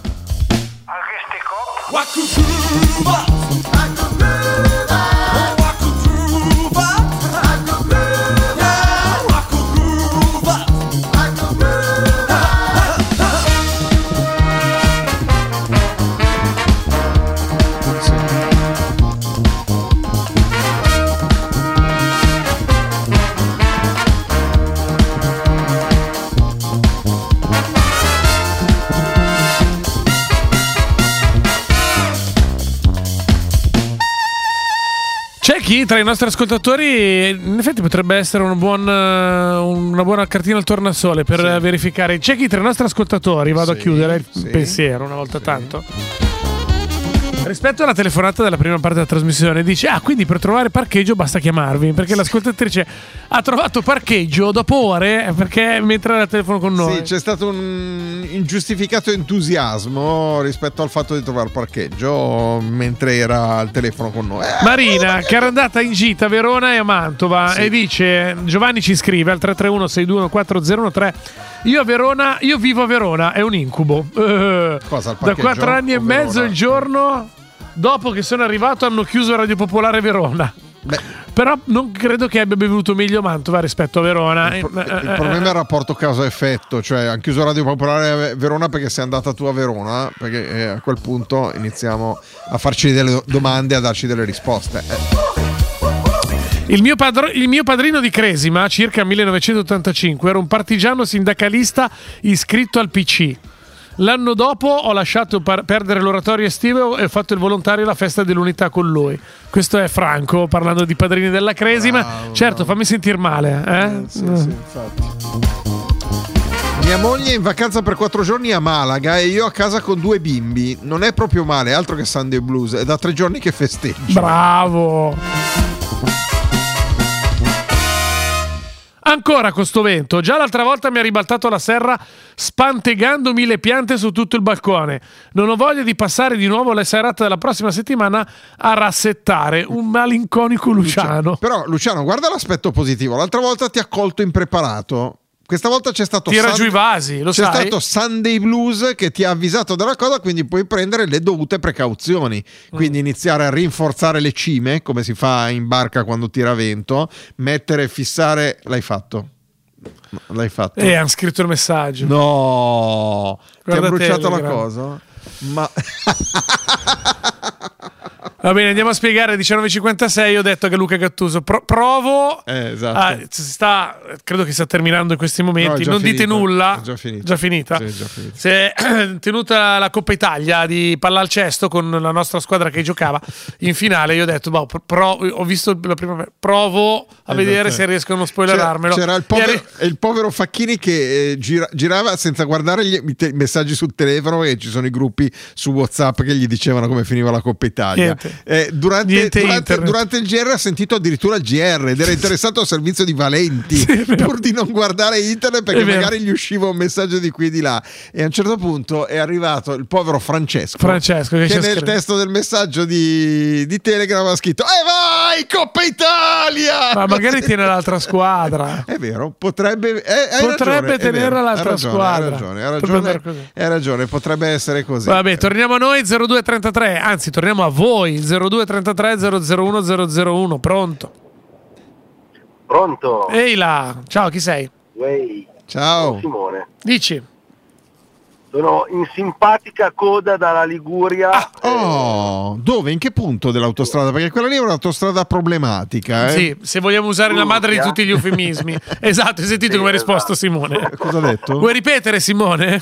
C'è chi tra i nostri ascoltatori in effetti potrebbe essere un buon, una buona cartina al tornasole per sì. verificare. C'è chi tra i nostri ascoltatori, vado sì, a chiudere il sì. pensiero una volta sì. tanto, rispetto alla telefonata della prima parte della trasmissione, dice: ah, quindi per trovare parcheggio basta chiamarvi, perché sì. l'ascoltatrice ha trovato parcheggio dopo ore perché mentre era al telefono con noi. Sì, c'è stato un ingiustificato entusiasmo rispetto al fatto di trovare parcheggio mentre era al telefono con noi. Marina, che era andata in gita a Verona e a Mantova, sì. e dice: Giovanni ci scrive al tre tre uno sei due uno quattro zero uno tre, io a Verona, io vivo a Verona, è un incubo. Uh, Cosa, il da quattro anni e Verona? mezzo il giorno dopo che sono arrivato hanno chiuso Radio Popolare Verona. Beh, però non credo che abbia bevuto meglio Mantova rispetto a Verona. Il, pro- il problema è il rapporto causa-effetto, cioè hanno chiuso Radio Popolare Verona perché sei andata tu a Verona, perché eh, a quel punto iniziamo a farci delle domande e a darci delle risposte. Eh. Il mio, padro- il mio padrino di Cresima, circa millenovecentottantacinque, era un partigiano sindacalista iscritto al P C. L'anno dopo ho lasciato par- perdere l'oratorio estivo e ho fatto il volontario alla festa dell'unità con lui. Questo è Franco parlando di padrini della Cresima. Bravo, certo, bravo. Fammi sentir male. Eh? Eh, sì, sì, infatti. Mia moglie è in vacanza per quattro giorni a Malaga e io a casa con due bimbi. Non è proprio male, altro che Sunday Blues. È da tre giorni che festeggio. Bravo! Ancora con sto vento. Già l'altra volta mi ha ribaltato la serra spantegandomi le piante su tutto il balcone. Non ho voglia di passare di nuovo la serata della prossima settimana a rassettare. Un malinconico Luciano. Luciano. Però Luciano, guarda l'aspetto positivo. L'altra volta ti ha colto impreparato. Questa volta c'è stato Tira Sun- giù i vasi, lo c'è sai? stato Sunday Blues che ti ha avvisato della cosa, quindi puoi prendere le dovute precauzioni. Quindi mm. iniziare a rinforzare le cime, come si fa in barca quando tira vento, mettere, fissare. L'hai fatto? L'hai fatto? Eh, hanno scritto il messaggio. No, guarda, ti ha bruciato Telegram. La cosa? Ma Va bene, andiamo a spiegare. diciannove e cinquantasei ho detto che Luca Gattuso pro- provo eh, esatto. ah, sta, credo che sta terminando in questi momenti. No, non finito. dite nulla. È già finita. Già finita. Sì, è già finita. Si è tenuta la Coppa Italia di palla al cesto con la nostra squadra che giocava in finale. Io ho detto, boh, pro- ho visto la prima provo a esatto. vedere se riesco a non spoilerarmelo. C'era, c'era il, povero, eri... il povero Facchini che eh, gira, girava senza guardare gli, i messaggi sul telefono, e ci sono i gruppi su WhatsApp che gli dicevano come finiva la Coppa Italia. Eh, durante, durante, durante il G R ha sentito addirittura il G R ed era interessato al servizio di Valenti, sì, pur di non guardare internet perché magari gli usciva un messaggio di qui e di là. E a un certo punto è arrivato il povero Francesco, Francesco che, che nel scritto. testo del messaggio di, di Telegram ha scritto: e vai Coppa Italia! Ma magari tiene l'altra squadra. È vero, potrebbe, eh, potrebbe ragione, tenere vero, l'altra ragione, squadra. Hai ragione, hai ragione, hai ragione, potrebbe essere così. Vabbè, torniamo a noi. Zero due trentatré, anzi torniamo a voi. Zero due trentatré zero zero uno zero zero uno. Pronto? Pronto? Ehi là, ciao, chi sei? Wey. Ciao. Sono Simone. Dici? Sono in simpatica coda dalla Liguria. Ah, oh, dove? In che punto dell'autostrada? Perché quella lì è un'autostrada problematica. Eh? Sì, se vogliamo usare Minchia. la madre di tutti gli eufemismi. Esatto, hai sentito sì, come ha esatto. risposto Simone? Cosa ha detto? Vuoi ripetere, Simone?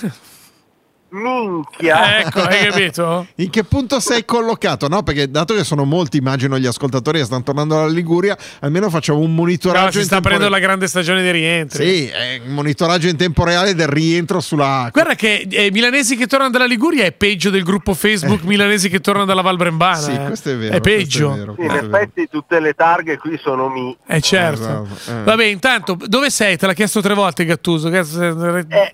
Minchia. Ecco, hai capito? In che punto sei collocato? No, perché dato che sono molti, immagino, gli ascoltatori che stanno tornando dalla Liguria, almeno facciamo un monitoraggio. No, si sta prendendo la grande stagione dei rientri. Sì, è un monitoraggio in tempo reale del rientro sulla. Guarda che eh, milanesi che tornano dalla Liguria è peggio del gruppo Facebook eh. milanesi che tornano dalla Val Brembana. Sì, eh. questo è vero. È peggio. È vero, sì, in effetti tutte le targhe qui sono mi. Eh certo. Esatto. Eh. Vabbè, intanto, dove sei? Te l'ha chiesto tre volte Gattuso. Eh, eh,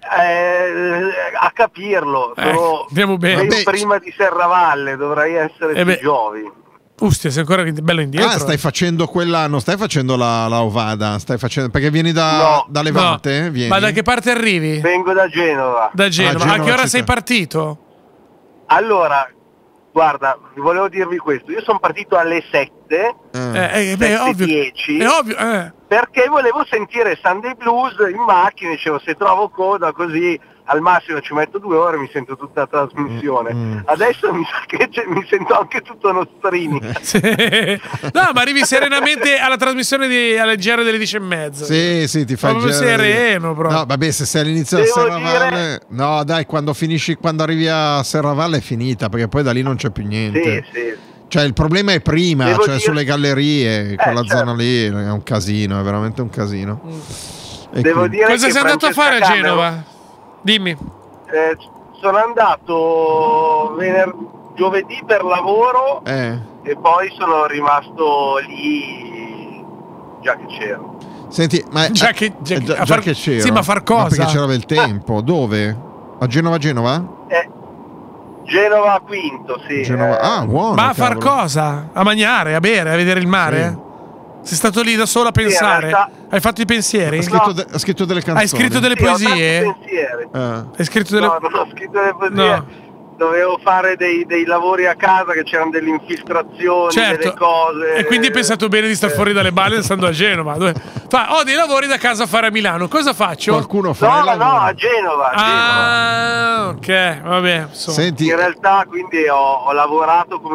a capirlo. Sono Eh. Andiamo bene. Beh, prima di Serravalle dovrei essere eh più Giovi. Ustia, sei ancora bello indietro. Ah, stai facendo quella, non stai facendo la, la Ovada, stai facendo perché vieni da, no. da Levante? No. Vieni? Ma da che parte arrivi? Vengo da Genova. Da Genova. Ah, Genova a che ora città. sei partito? Allora, guarda, volevo dirvi questo. Io sono partito alle sette, eh, eh, beh, ovvio, dieci, è ovvio, eh. perché volevo sentire Sunday Blues in macchina. Dicevo, se trovo coda così al massimo ci metto due ore, mi sento tutta la trasmissione. Mm. Adesso mi sa che mi sento anche tutto Nostrini. Sì. No, ma arrivi serenamente alla trasmissione di, alle G R delle dieci e mezza. Sì, sì, ti fai proprio sereno, proprio. No, vabbè, se sei all'inizio Devo da Serravalle, dire... no, dai, quando finisci, quando arrivi a Serravalle è finita, perché poi da lì non c'è più niente. Sì, sì. Cioè il problema è prima, Devo cioè dire... sulle gallerie, eh, quella certo. zona lì è un casino, è veramente un casino. Mm. Devo quindi... dire cosa che sei andato a fare a Genova? Camero... Dimmi. Eh, sono andato vener... giovedì per lavoro eh. e poi sono rimasto lì già che c'ero. Senti, ma già che, già, già, già già far... che c'ero? Sì, ma far cosa? Ma perché c'era il tempo. Ah. Dove? A Genova, Genova? Eh, Genova Quinto, sì. Genova... Eh. Ah, buono. Ma a cavolo. far cosa? A mangiare, a bere, a vedere il mare? Sì. Sei stato lì da solo a pensare? Sì, realtà... Hai fatto i pensieri? Ha scritto, no. de- ha scritto delle canzoni. Hai scritto delle sì, poesie? Ho pensieri. Eh. Hai scritto delle... No, non ho scritto delle poesie. No. Dovevo fare dei, dei lavori a casa, che c'erano delle infiltrazioni, certo. delle cose. E quindi hai pensato bene di star eh. fuori dalle balle stando a Genova. Dove... Fa, ho dei lavori da casa a fare a Milano. Cosa faccio? Qualcuno fa No, no, a Genova. A ah, Genova. ok, vabbè. Insomma. Senti, in realtà quindi ho, ho lavorato come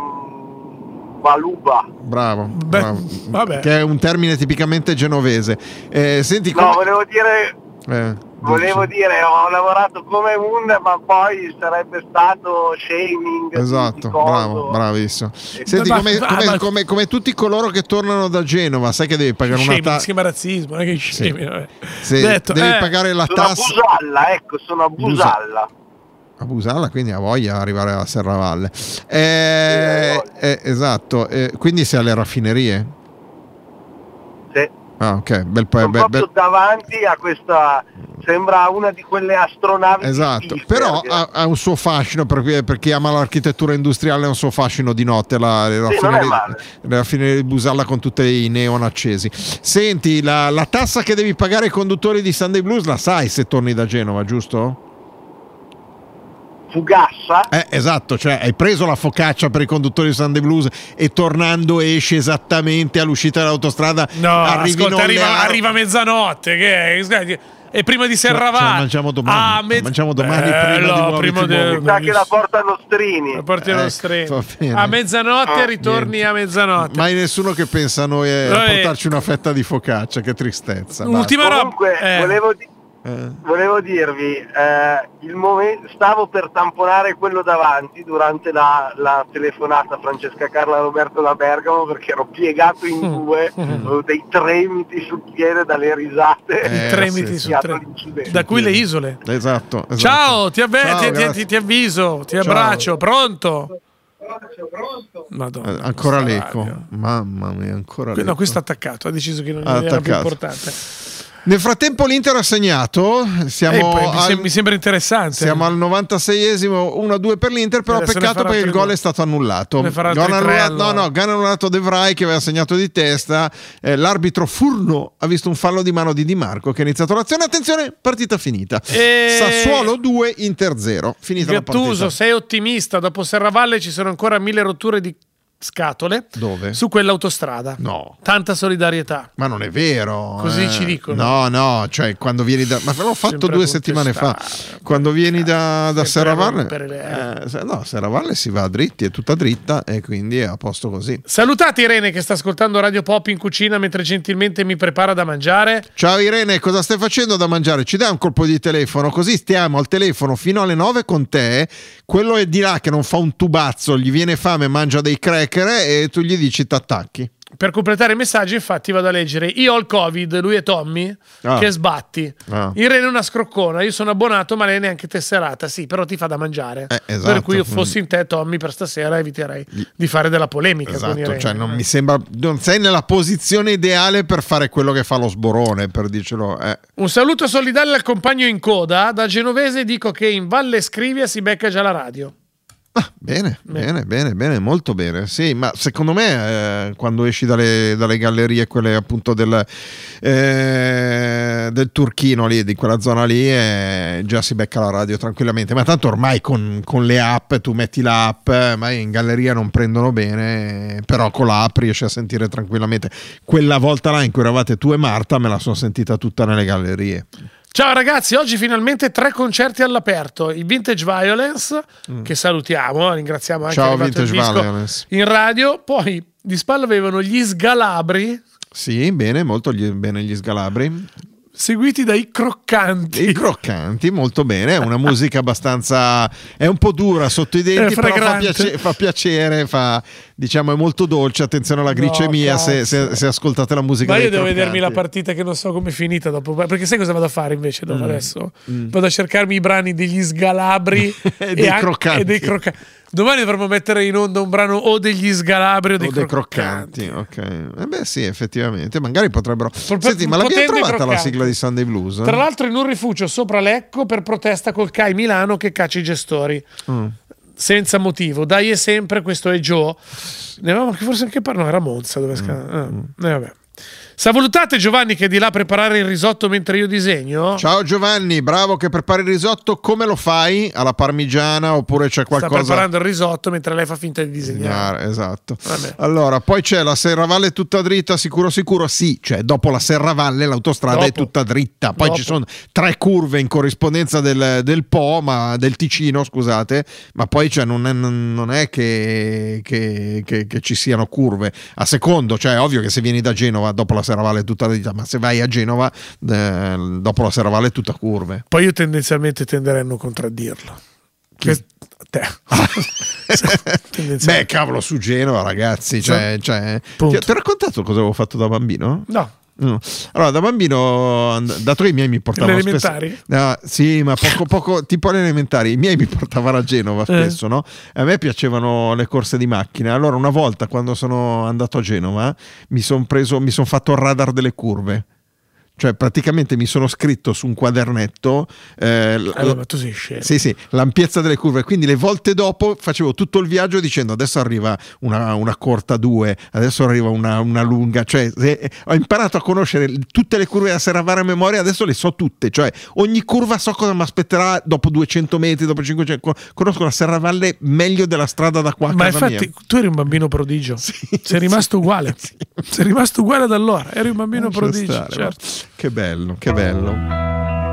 un baluba. Bravo, Beh, bravo. Vabbè. Che è un termine tipicamente genovese. Eh, senti, no, come... volevo dire... Eh. Volevo Dici. dire, ho lavorato come un, ma poi sarebbe stato shaming. Esatto, bravo, bravissimo. Senti, Ma- come, ma- come, ma- come, come tutti coloro che tornano da Genova, sai che devi pagare una Scemi, si tassa. chiama razzismo, non è che scemi, vabbè. Sì, Detto, devi eh, pagare la Sono a tassa Busalla, ecco, sono a Busalla. a Busalla, quindi ha voglia di arrivare a Serravalle. Eh, eh, esatto, eh, quindi sei alle raffinerie? Sì. Ah, ok, bel po- Sono bel- proprio bel- davanti a questa, sembra una di quelle astronavi. Esatto, di però Spielberg. ha, ha un suo fascino, per, per chi ama l'architettura industriale ha un suo fascino di notte, la, le, Sì, non è raffinerie, male. le raffinerie di Busalla con tutti i neon accesi. Senti, la, la tassa che devi pagare ai conduttori di Sunday Blues la sai se torni da Genova, giusto? Fugassa? Eh, esatto, cioè hai preso la focaccia per i conduttori di Sunday Blues e tornando esci esattamente all'uscita dell'autostrada. No, arrivi ascolta, non arriva, le- arriva mezzanotte. Che è? e prima di Serravalle. Cioè, mangiamo domani. Ah, me... mangiamo domani Bello, prima di muoviti, prima Mi sa che la porta Nostrini. La porta Ecco, Nostrini. va bene. A mezzanotte Ah, ritorni niente. a mezzanotte. Mai nessuno che pensa a noi a Noi- portarci una fetta di focaccia, che tristezza. Ultima roba. Comunque, Eh. volevo, di- Eh. volevo dirvi, eh, il momen- stavo per tamponare quello davanti durante la, la telefonata a Francesca Carla Roberto da Bergamo, perché ero piegato in due, avevo dei tremiti sul piede dalle risate. Eh, I tremiti sì, su sì. tre. Da cui le isole. Esatto, esatto. Ciao, ti, avve- Ciao, ti- ti- grazie. ti- ti avviso, ti Ciao. abbraccio, pronto? Madonna, Eh, ancora questa l'eco. radio. Mamma mia, ancora Que- l'eco. No, questo è attaccato, ha deciso che non Ah, era più attaccato. importante. Nel frattempo l'Inter ha segnato, siamo, Eh, poi mi, al, sem- mi sembra interessante. siamo al novantaseiesimo, uno a due per l'Inter, però Adesso ne peccato farà perché il altri gol due. è stato annullato. Ne farà Gol altri tre, annullato, allora. no, no, gol annullato De Vrij che aveva segnato di testa, eh, l'arbitro Furno ha visto un fallo di mano di Di Marco che ha iniziato l'azione, attenzione, partita finita. E- Sassuolo due, Inter zero, finita la partita. Gattuso, sei ottimista? Dopo Serravalle ci sono ancora mille rotture di scatole Dove? su quell'autostrada. No. Tanta solidarietà. Ma non è vero. Così eh. ci dicono. No, no, cioè quando vieni da... Ma l'ho fatto Sempre due a settimane fa. contestare. Quando vieni da, da Sempre a Serravalle... rompere le- eh, se- no, Serravalle si va dritti, è tutta dritta e quindi è a posto così. Salutate Irene che sta ascoltando Radio Pop in cucina mentre gentilmente mi prepara da mangiare. Ciao Irene, cosa stai facendo da mangiare? Ci dai un colpo di telefono? Così stiamo al telefono fino alle nove con te. Quello è di là che non fa un tubazzo, gli viene fame, mangia dei cracker e tu gli dici t'attacchi. Per completare il messaggio, infatti, vado a leggere. Io ho il Covid, lui è Tommy, Ah. che sbatti. Ah. Irene è una scroccona, io sono abbonato, ma lei è neanche tesserata. Sì, però ti fa da mangiare. Eh, esatto. Per cui io fossi in te, Tommy, per stasera eviterei di fare della polemica con Esatto, Irene. cioè non mi sembra, non sei nella posizione ideale per fare quello che fa lo sborone, per dircelo. Eh. Un saluto solidale al compagno in coda. Da genovese dico che in Valle Scrivia si becca già la radio. Ah, bene, bene, bene, bene, molto bene. Sì, ma secondo me eh, quando esci dalle, dalle gallerie, quelle appunto del, eh, del Turchino lì, di quella zona lì, eh, già si becca la radio tranquillamente. Ma tanto ormai con, con le app, tu metti l'app, eh, ma in galleria non prendono bene, eh, però con l'app riesci a sentire tranquillamente. Quella volta là in cui eravate tu e Marta me la sono sentita tutta nelle gallerie. Ciao ragazzi, oggi finalmente tre concerti all'aperto. I Vintage Violence, Mm. che salutiamo, ringraziamo anche Ciao, che è arrivato il Vintage disco Violence. in radio. Poi di spalla avevano gli Sgalabri, Sì, bene, molto gli, bene gli Sgalabri. seguiti dai Croccanti. I Croccanti, molto bene, è una musica abbastanza, è un po' dura sotto i denti, È però fa, fragrante. piace- fa piacere, fa, diciamo è molto dolce, attenzione alla glicemia No, se, se- cazzo. se ascoltate la musica Ma dei io devo Croccanti. vedermi la partita che non so come è finita dopo. Perché sai cosa vado a fare invece dopo Mm. adesso? Mm. Vado a cercarmi i brani degli Sgalabri E dei anche- Croccanti. e dei Croccanti. Domani dovremmo mettere in onda un brano o degli Sgalabri o dei, O dei Croccanti. croccanti, ok. Eh beh sì, effettivamente, magari potrebbero... Proprio Senti, ma l'abbiamo potendo i trovata la Croccanti. sigla di Sunday Blues? Tra l'altro in un rifugio sopra Lecco per protesta col C A I Milano che caccia i gestori. Mm. Senza motivo. Dai e sempre, questo è Joe. Ne avevamo anche forse anche parlato, no, era Monza dove sca- Mm. ah, eh, vabbè. Salutate Giovanni che è di là a preparare il risotto mentre io disegno. Ciao Giovanni, bravo che prepari il risotto, come lo fai? Alla parmigiana oppure c'è Sta qualcosa... preparando il risotto mentre lei fa finta di disegnare. Ah, esatto. Vabbè. Allora, poi c'è la Serravalle tutta dritta, sicuro sicuro? Sì, cioè dopo la Serravalle l'autostrada è Dopo. tutta dritta. Poi Dopo. ci sono tre curve in corrispondenza del, del Po, ma del Ticino, scusate, ma poi cioè, non è, non è che, che, che, che ci siano curve a secondo, cioè è ovvio che se vieni da Genova dopo la Serravalle è tutta dritta, ma se vai a Genova eh, dopo la Serravalle è tutta curve. Poi io tendenzialmente tenderei a non contraddirlo. Che... Te. Beh, cavolo, su Genova, ragazzi, cioè, cioè, ti, Punto. ti ho raccontato cosa avevo fatto da bambino? No. No. Allora, da bambino, and- dato che i miei mi portavano Le spesso, elementari? no, sì, ma poco, poco, tipo alle elementari, i miei mi portavano a Genova spesso, Eh. no? E a me piacevano le corse di macchina. Allora, una volta quando sono andato a Genova, mi sono preso, mi sono fatto il radar delle curve. Cioè, praticamente mi sono scritto su un quadernetto eh, l- Allora, ma tu sei scemo. sì, sì, l'ampiezza delle curve. Quindi le volte dopo facevo tutto il viaggio dicendo adesso arriva una, una corta due, adesso arriva una, una lunga. Cioè, se- ho imparato a conoscere tutte le curve da Serravalle a memoria, adesso le so tutte. Cioè, ogni curva so cosa mi aspetterà dopo duecento metri, dopo cinquecento. Co- Conosco la Serravalle meglio della strada da qua a Ma casa infatti mia. tu eri un bambino prodigio. Sei rimasto uguale. Sei rimasto uguale da allora. Eri un bambino Lascia prodigio. stare, Certo. ma- Che bello, che bello.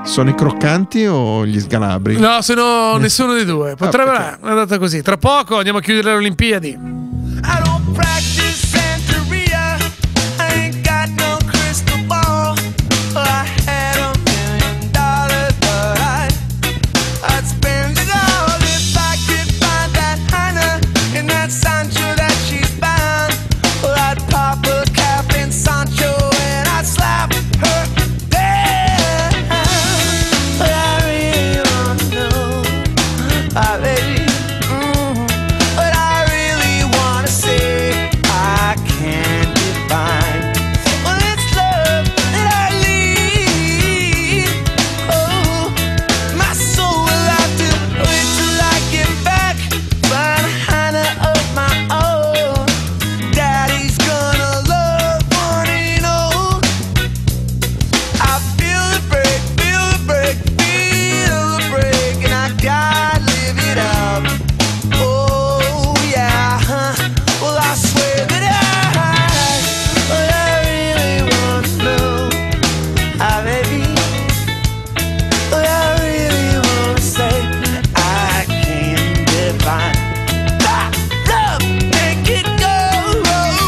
Sono i croccanti o gli sgalabri? No, sono nessuno dei due. Potrebbe Ah, essere una data così. Tra poco andiamo a chiudere le Olimpiadi. I don't practice Santeria. I ain't got no crystal ball. I had a million dollars, but I, I'd spend it all if I could find that Hannah in that Sancho that she's bound. Well, I'd pop a cap in Sancho and I'd slap her down. But I really wanna know, ah, baby. Mm-hmm. But I really wanna say I can't define. Well, it's love that I lead. Oh, my soul will have to wait till I get back. Find Hannah of my own. Daddy's gonna love one and all. I feel the break, feel the break, feel the break, and I gotta live it up. Oh yeah, huh? Well I swear that I, well I really wanna know, ah baby, well I really wanna say I can't define that love, make it go.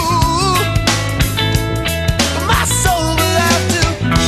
My soul will have to.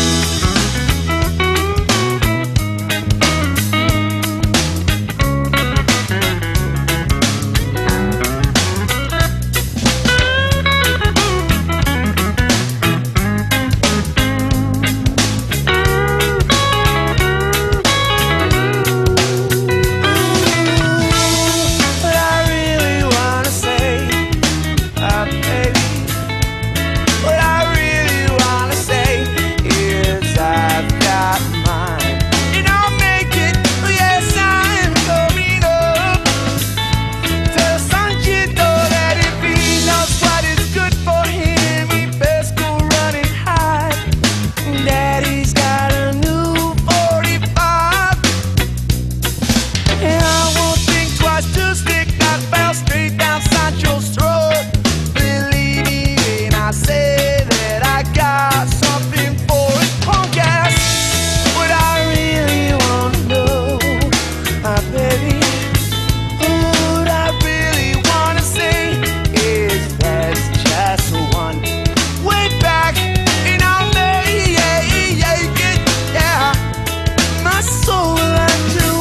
But I really wanna say, ah baby, what I really wanna say is I've got mine, and I'll make it. Yes, I'm coming up. Tell Sanchito that if he knows what is good for him, he best go run and hide. Daddy's got a new forty-five. And I won't think twice to stick that bell straight down Sancho's throat. Believe me when I say that I got something for his punk ass. What I really wanna know, my baby, what I really wanna say is there's just one way back, and I'll make it, yeah. My soul will have to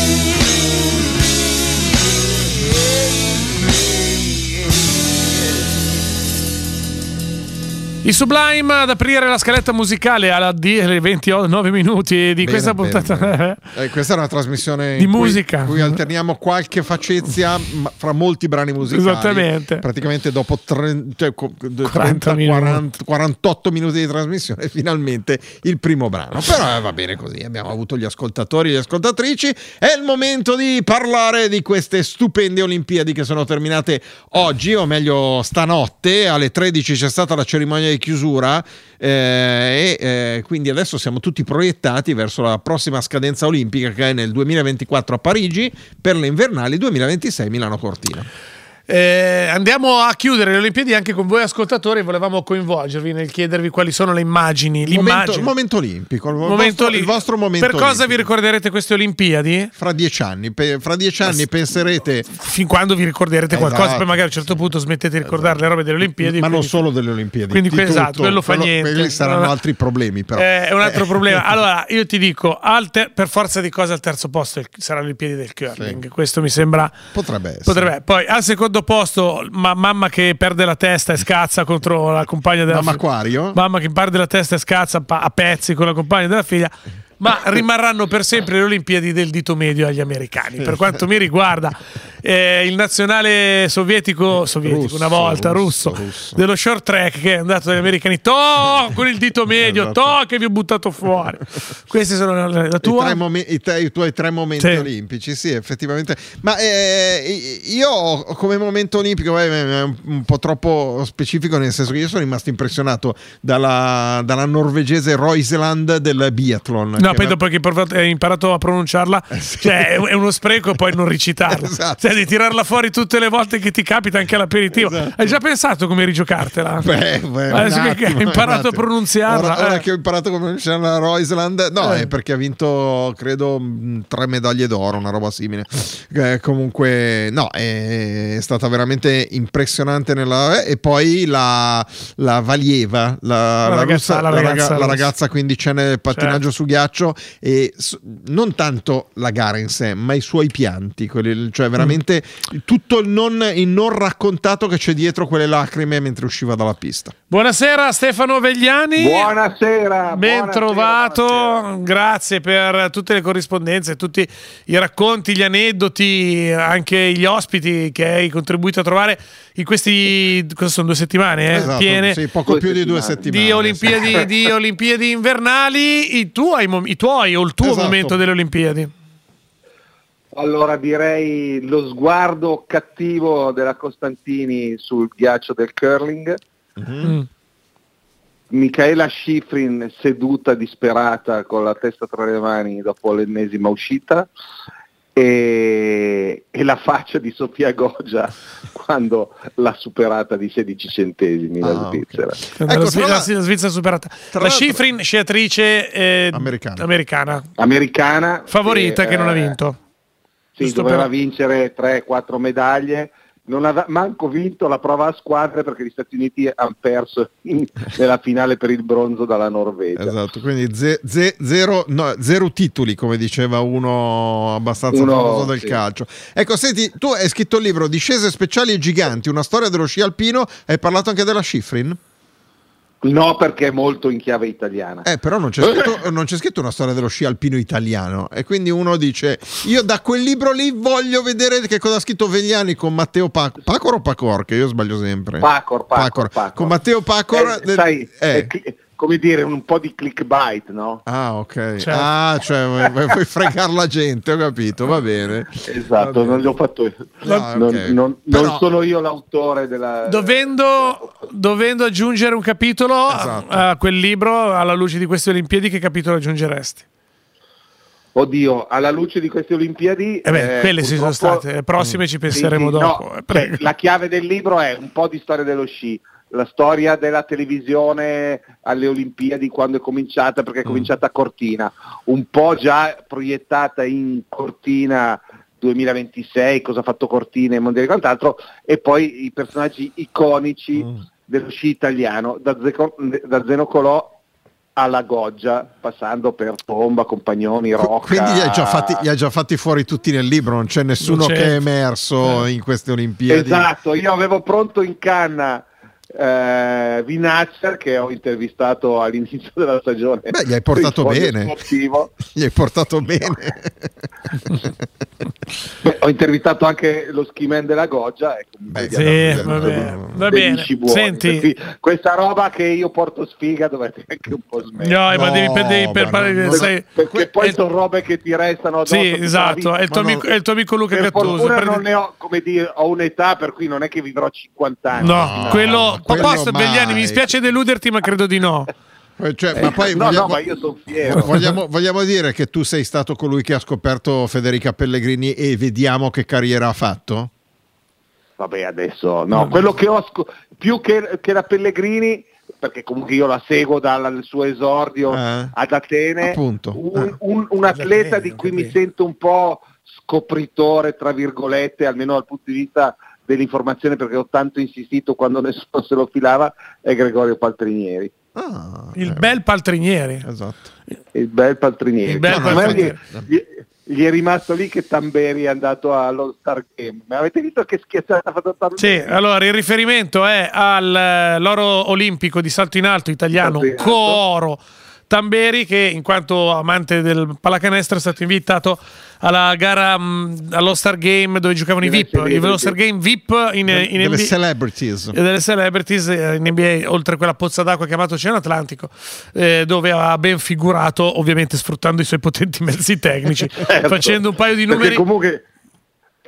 I Sublime ad aprire la scaletta musicale alla D- alle ventinove minuti di Bene, questa bene, puntata. bene. Eh, questa è una trasmissione Di in cui- musica. in cui alterniamo qualche faccezia ma- fra molti brani musicali. Esattamente. Praticamente dopo tre- cioè, co- quaranta trenta, minuti. quaranta, quarantotto minuti di trasmissione, finalmente il primo brano. Però eh, va bene così, abbiamo avuto gli ascoltatori e le ascoltatrici. È il momento di parlare di queste stupende Olimpiadi che sono terminate oggi, o meglio stanotte. Alle tredici c'è stata la cerimonia di chiusura eh, e eh, quindi adesso siamo tutti proiettati verso la prossima scadenza olimpica, che è nel duemilaventiquattro a Parigi, per le invernali duemilaventisei Milano Cortina. Eh, andiamo a chiudere le Olimpiadi anche con voi ascoltatori. Volevamo coinvolgervi nel chiedervi quali sono le immagini. Momento, il momento olimpico, il, Momento vostro, il vostro momento Per cosa olimpico. vi ricorderete queste Olimpiadi? Fra dieci anni, pe- fra dieci anni penserete. Fin quando vi ricorderete Esatto, qualcosa, poi magari a un certo punto smettete di ricordare esatto. le robe delle Olimpiadi. Ma non quindi- solo delle Olimpiadi. Quindi di esatto, tutto. quello fa niente. Quelli saranno No. altri problemi, però. Eh, è un altro problema. Allora, io ti dico, al te- per forza di cose al terzo posto il- saranno le Olimpiadi del curling. Sì. Questo mi sembra. Potrebbe essere. Potrebbe. Poi al secondo posto, ma- mamma che perde la testa e scazza contro la compagna della Mamma figlia. Aquario? Mamma che perde la testa e scazza pa- a pezzi con la compagna della figlia. Ma rimarranno per sempre le Olimpiadi del dito medio agli americani. Per quanto mi riguarda, eh, il nazionale sovietico, sovietico Russo, una volta russo, russo, russo. dello short track, che è andato agli americani, to con il dito medio, Esatto. to che vi ho buttato fuori. Questi sono la, la I, tua. tre momen- i, tre- i tuoi tre momenti Sì. olimpici, sì, effettivamente. Ma eh, io ho come momento olimpico eh, è un, un po' troppo specifico, nel senso che io sono rimasto impressionato dalla, dalla norvegese Roiseland del biathlon. No, che poi è- dopo che hai provato- hai imparato a pronunciarla, cioè è è uno spreco poi non recitarla. Esatto. Cioè, Cioè di tirarla fuori tutte le volte che ti capita, anche all'aperitivo. Esatto. Hai già pensato come rigiocartela? Beh, beh Adesso attimo, che hai imparato a pronunziarla. Ora, ora eh. che ho imparato come pronunciare la Roisland, no, Eh. è perché ha vinto, credo, mh, tre medaglie d'oro, una roba simile. Eh, comunque, no, è, è stata veramente impressionante nella... E poi la, la Valieva, la, La la, ragazza- russa- la la ragazza raga- la russa. ragazza quindicenne del pattinaggio Certo. su ghiaccio, e s- non tanto la gara in sé, ma i suoi pianti, quelli- cioè veramente tutto il non, il non raccontato che c'è dietro quelle lacrime mentre usciva dalla pista. Buonasera Stefano Vegliani. Buonasera. Ben buonasera, trovato, buonasera. grazie per tutte le corrispondenze, tutti i racconti, gli aneddoti, anche gli ospiti che hai contribuito a trovare in questi, cosa sono, due settimane eh? Esatto, piene sì, poco Due più di due settimane. settimane. di Olimpiadi, sì. di Olimpiadi invernali, i tuoi, mom- i tuoi o il tuo Esatto. momento delle Olimpiadi. Allora direi lo sguardo cattivo della Costantini sul ghiaccio del curling, Mm. Michaela Schifrin seduta disperata con la testa tra le mani dopo l'ennesima uscita, e, e la faccia di Sofia Goggia quando l'ha superata di sedici centesimi la Ah, Svizzera. ok. La, Ecco, Svi- tra la- l'altro- la Svizzera superata. tra La l'altro- Schifrin, sciatrice eh, Americana. americana, Americana. favorita che non ha eh, vinto. Sì, Giusto doveva per- vincere tre quattro medaglie, non ha manco vinto la prova a squadre perché gli Stati Uniti hanno perso in- nella finale per il bronzo dalla Norvegia. Esatto, quindi ze- ze- zero, no, zero titoli, come diceva uno abbastanza Uno, famoso del sì. calcio. Ecco, senti, tu hai scritto il libro Discese speciali e giganti, una storia dello sci alpino, hai parlato anche della Schifrin? No, perché è molto in chiave italiana. Eh, però non c'è, scritto, non c'è scritto una storia dello sci alpino italiano, e quindi uno dice, io da quel libro lì voglio vedere che cosa ha scritto Vegliani con Matteo Pacor, Pacor o Pacor, che io sbaglio sempre. Pacor, Pacor, Pacor. Con Matteo Pacor. Eh, del- sai, eh. è cli- come dire, un po' di clickbait, no? Ah, ok. Certo. Ah, cioè vuoi, vuoi fregare la gente, ho capito, va bene. Esatto, non l'ho fatto io. No, non, ok. non- Però- non sono io l'autore della... Dovendo, dovendo aggiungere un capitolo Esatto. a quel libro, alla luce di queste Olimpiadi, che capitolo aggiungeresti? Oddio, alla luce di queste Olimpiadi... Eh beh, eh, quelle ci sono purtroppo- state, le prossime ci Sì, penseremo sì, dopo. no, eh, prego. cioè, la chiave del libro è un po' di storia dello sci, la storia della televisione alle Olimpiadi quando è cominciata, perché è cominciata a Cortina, un po' già proiettata in Cortina duemilaventisei, cosa ha fatto Cortina e mondiali e quant'altro, e poi i personaggi iconici dello sci italiano, da, Zeco- da Zeno Colò alla Goggia, passando per Tomba, Compagnoni, Rocca. Quindi li hai, già fatti, li hai già fatti fuori tutti nel libro, non c'è nessuno Non c'è. che è emerso in queste Olimpiadi. Esatto, io avevo pronto in canna eh, Vinazza, che ho intervistato all'inizio della stagione. Beh, gli hai portato per il foglio bene. sportivo. Gli hai portato bene. Beh, ho intervistato anche lo skiman della Goggia. E comunque Beh, gli sì, hanno dato va degli- bene, va degli bene. sci buoni. Senti- Per cui questa roba che io porto sfiga dovete anche un po' smettere. No, ma No, devi, devi per ma parlare non- di- non- sai- Perché poi è- sono robe che ti restano addosso Sì, tutta la esatto, vita. è il tuo, Ma amico, no. è il tuo amico Luca Per Gattuso. fortuna prendi- non ne ho, come dire, ho un'età per cui non è che vivrò cinquanta anni. No, quello, ma quello posso, mai. Vegliani, mi spiace deluderti, ma credo di no. Cioè, ma poi no, vogliamo, no, ma io sono fiero. vogliamo, vogliamo dire che tu sei stato colui che ha scoperto Federica Pellegrini, e vediamo che carriera ha fatto? Vabbè, adesso no, quello che ho sc- più che, che la Pellegrini, perché comunque io la seguo dal suo esordio Eh, ad Atene, appunto. un, Eh. un- un atleta Atene, di ho cui mi capito. sento un po' scopritore, tra virgolette, almeno dal punto di vista dell'informazione, perché ho tanto insistito quando nessuno se lo filava, è Gregorio Paltrinieri. Ah, Il eh, bel Paltrinieri. esatto. Il bel Paltrinieri. Il bel Secondo me Paltrinieri. Gli, gli- gli è rimasto lì che Tamberi è andato allo Star Game. Ma avete visto che schiazzata ha fatto Tamberi? Sì, allora il riferimento è all'oro olimpico di salto in alto italiano, Salto in alto. Cooro Tamberi, che in quanto amante del pallacanestro è stato invitato alla gara mh, allo Star Game dove giocavano i Delle V I P, celebrity. lo Star Game V I P in, in Delle N B A. celebrities. E delle celebrities eh, in N B A, oltre a quella pozza d'acqua chiamato Oceano Atlantico, eh, dove ha ben figurato, ovviamente sfruttando i suoi potenti mezzi tecnici, Certo, facendo un paio di perché numeri. comunque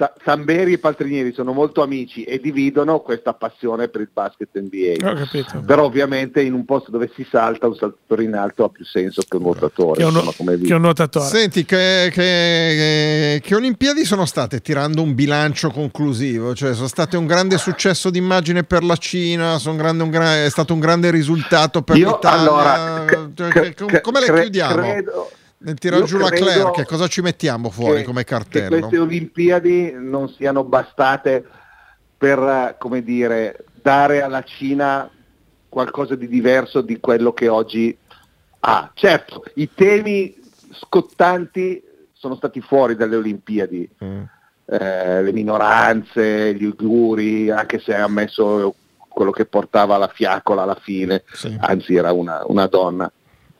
Tamberi e Paltrinieri sono molto amici e dividono questa passione per il basket N B A. Ho capito. Però ovviamente in un posto dove si salta, un saltatore in alto ha più senso che un nuotatore. Che un, insomma, come che un nuotatore. Senti, che, che, che Olimpiadi sono state, tirando un bilancio conclusivo? Cioè sono state un grande successo d'immagine per la Cina, sono grande, un gra- è stato un grande risultato per Io, l'Italia. Allora, cioè, che, come le cre- chiudiamo? Credo, Nel tirare giù la Claire, che cosa ci mettiamo fuori che, come che cartello? queste Olimpiadi non siano bastate per, come dire, dare alla Cina qualcosa di diverso di quello che oggi ha. Certo, i temi scottanti sono stati fuori dalle Olimpiadi, mm. eh, le minoranze, gli uiguri, anche se ha messo quello che portava la fiaccola alla fine, sì. Anzi era una, una donna.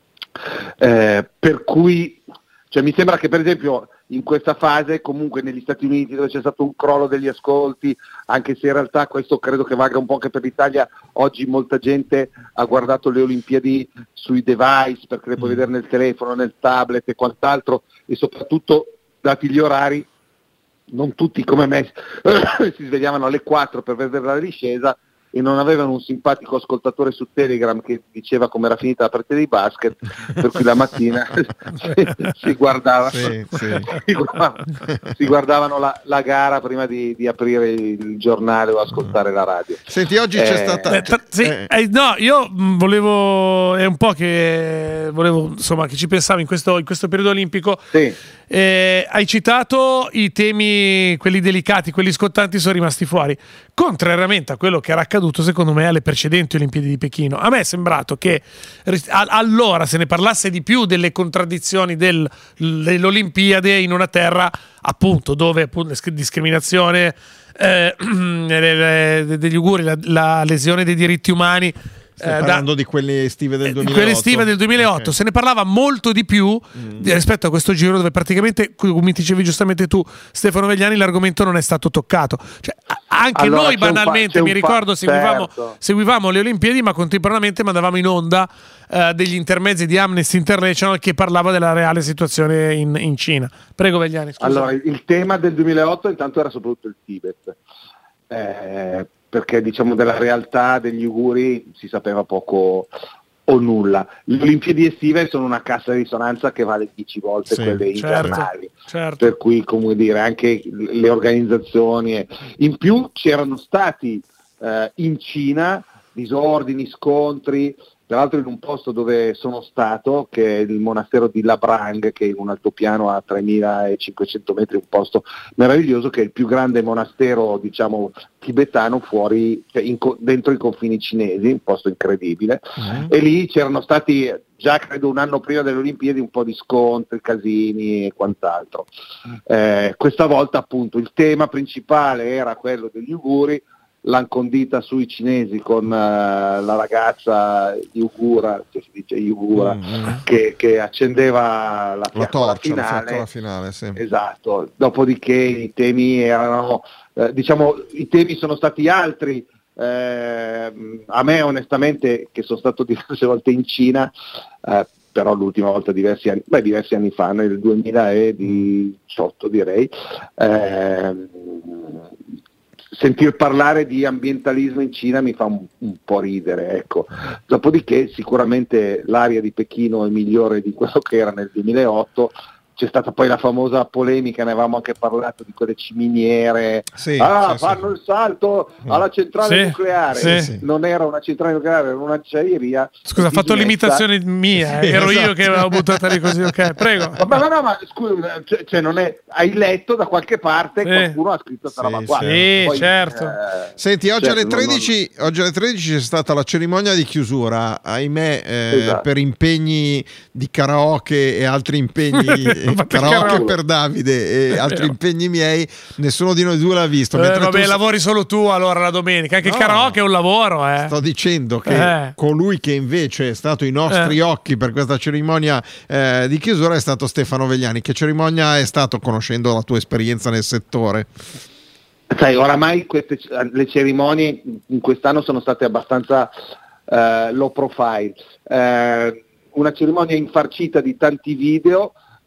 Eh, per cui cioè, mi sembra che per esempio in questa fase comunque negli Stati Uniti, dove c'è stato un crollo degli ascolti, anche se in realtà questo credo che valga un po' anche per l'Italia, oggi molta gente ha guardato le Olimpiadi sui device perché le puoi mm. vedere nel telefono, nel tablet e quant'altro, e soprattutto dati gli orari non tutti come me si svegliavano alle quattro per vedere la discesa e non avevano un simpatico ascoltatore su Telegram che diceva come era finita la partita di basket, per cui la mattina si, guardava, sì, sì. si, guardavano, si guardavano la, la gara prima di, di aprire il giornale o ascoltare la radio. Senti, oggi eh, c'è stata... Eh, tra, sì, eh, no, io volevo, è un po' che volevo, insomma, che ci pensavo in questo, in questo periodo olimpico. Sì. Eh, hai citato i temi, quelli delicati, quelli scottanti sono rimasti fuori, contrariamente a quello che era accaduto secondo me alle precedenti Olimpiadi di Pechino. A me è sembrato che a, allora se ne parlasse di più delle contraddizioni del, dell'Olimpiade in una terra appunto dove appunto, discriminazione eh, degli uiguri, la, la lesione dei diritti umani. Stai parlando da, di quelle estive del duemilaotto. Quelle estive del duemilaotto, okay. Se ne parlava molto di più mm. rispetto a questo giro dove praticamente, come dicevi giustamente tu Stefano Vegliani, l'argomento non è stato toccato. Cioè, anche allora, noi banalmente, fa- mi ricordo, fa- seguivamo, certo. seguivamo le Olimpiadi, ma contemporaneamente mandavamo in onda uh, degli intermezzi di Amnesty International che parlava della reale situazione in, in Cina. Prego Vegliani, scusa. Allora, il tema del duemilaotto intanto era soprattutto il Tibet. Eh, perché diciamo della realtà degli uiguri si sapeva poco o nulla. Le Olimpiadi estive sono una cassa di risonanza che vale dieci volte sì, quelle certo, invernali, certo. Per cui come dire anche le organizzazioni e... in più c'erano stati eh, in Cina disordini, scontri, tra l'altro in un posto dove sono stato, che è il monastero di Labrang, che è in un altopiano a tremilacinquecento metri, un posto meraviglioso, che è il più grande monastero, diciamo, tibetano fuori, cioè in, dentro i confini cinesi, un posto incredibile, mm. e lì c'erano stati già credo un anno prima delle Olimpiadi un po' di scontri, casini e quant'altro. Eh, questa volta appunto il tema principale era quello degli uiguri, l'han condita sui cinesi con uh, la ragazza uigura, che si dice uigura, mm-hmm. che, che accendeva la, la torcia, finale. La finale sì. Esatto. Dopodiché i temi erano, eh, diciamo, i temi sono stati altri. Eh, a me onestamente, che sono stato diverse volte in Cina, eh, però l'ultima volta diversi anni, beh, diversi anni fa, nel duemiladiciotto direi, eh, sentir parlare di ambientalismo in Cina mi fa un, un po' ridere, ecco. Dopodiché sicuramente l'aria di Pechino è migliore di quello che era nel duemilaotto. C'è stata poi la famosa polemica, ne avevamo anche parlato, di quelle ciminiere, sì, ah sì, fanno sì. il salto alla centrale sì, nucleare, sì. non era una centrale nucleare, era un'acciaieria. Scusa, ha fatto l'imitazione mia, sì, ero esatto. io che avevo buttata lì così, ok, prego. Ma no, no, ma scusa, cioè, cioè non è, hai letto da qualche parte, sì. qualcuno ha scritto questa roba qua. Sì, poi, certo. Eh, Senti, oggi, certo, alle tredici, non... oggi alle tredici c'è stata la cerimonia di chiusura, ahimè, eh, esatto. per impegni di karaoke e altri impegni karaoke, karaoke per Davide e altri impegni miei, nessuno di noi due l'ha visto. Eh, vabbè, tu... lavori solo tu allora la domenica, anche no, il karaoke è un lavoro. Eh. Sto dicendo che eh. colui che invece è stato ai nostri eh. occhi per questa cerimonia eh, di chiusura è stato Stefano Vegliani. Che cerimonia è stato, conoscendo la tua esperienza nel settore? Sai, oramai queste, le cerimonie in quest'anno sono state abbastanza uh, low profile. Uh, una cerimonia infarcita di tanti video,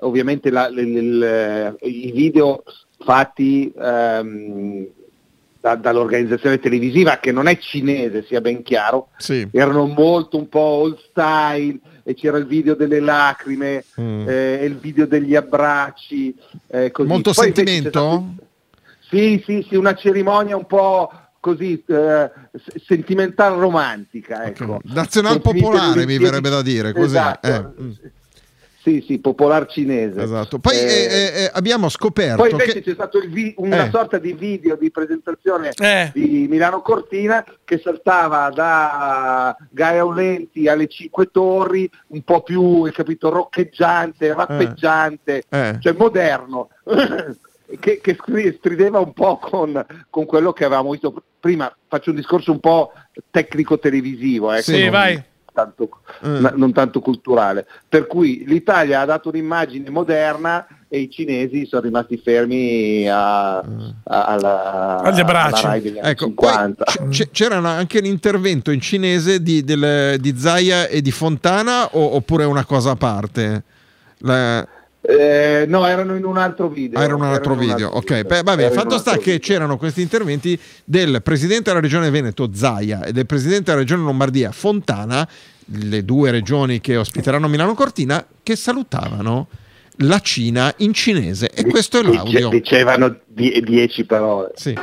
ovviamente la, l, l, l, i video fatti ehm, da, dall'organizzazione televisiva, che non è cinese, sia ben chiaro, sì. erano molto un po' old style, e c'era il video delle lacrime, mm. eh, e il video degli abbracci, eh, così. Molto Poi sentimento? Stato... Sì, sì, sì, una cerimonia un po' così eh, sentimentale romantica, ecco. Nazional popolare mi verrebbe da dire, così. Esatto. Eh. Sì, sì, popolar cinese. Esatto. Poi eh, eh, eh, abbiamo scoperto poi invece che... c'è stato il vi- una eh. sorta di video di presentazione eh. di Milano Cortina, che saltava da Gaia Aulenti alle Cinque Torri, un po' più, hai capito, roccheggiante, rappeggiante, eh. cioè moderno. Che, che strideva un po' con, con quello che avevamo visto prima. Faccio un discorso un po' tecnico televisivo, ecco, sì, non, vai. Tanto, mm. non tanto culturale, per cui l'Italia ha dato un'immagine moderna e i cinesi sono rimasti fermi a, a, alla, agli abbracci. alla Rai degli anni ecco, cinquanta. Poi c- c'era anche l'intervento in cinese di, del, di Zaia e di Fontana, o, oppure è una cosa a parte? La... Eh, no, erano in un altro video. Ah, era un altro erano video, un altro ok. video. Beh, vabbè, Era fatto sta che video. c'erano questi interventi del presidente della regione Veneto Zaia e del presidente della regione Lombardia Fontana, le due regioni che ospiteranno Milano Cortina, che salutavano la Cina in cinese, e questo è l'audio. Dicevano die- dieci parole. Sì.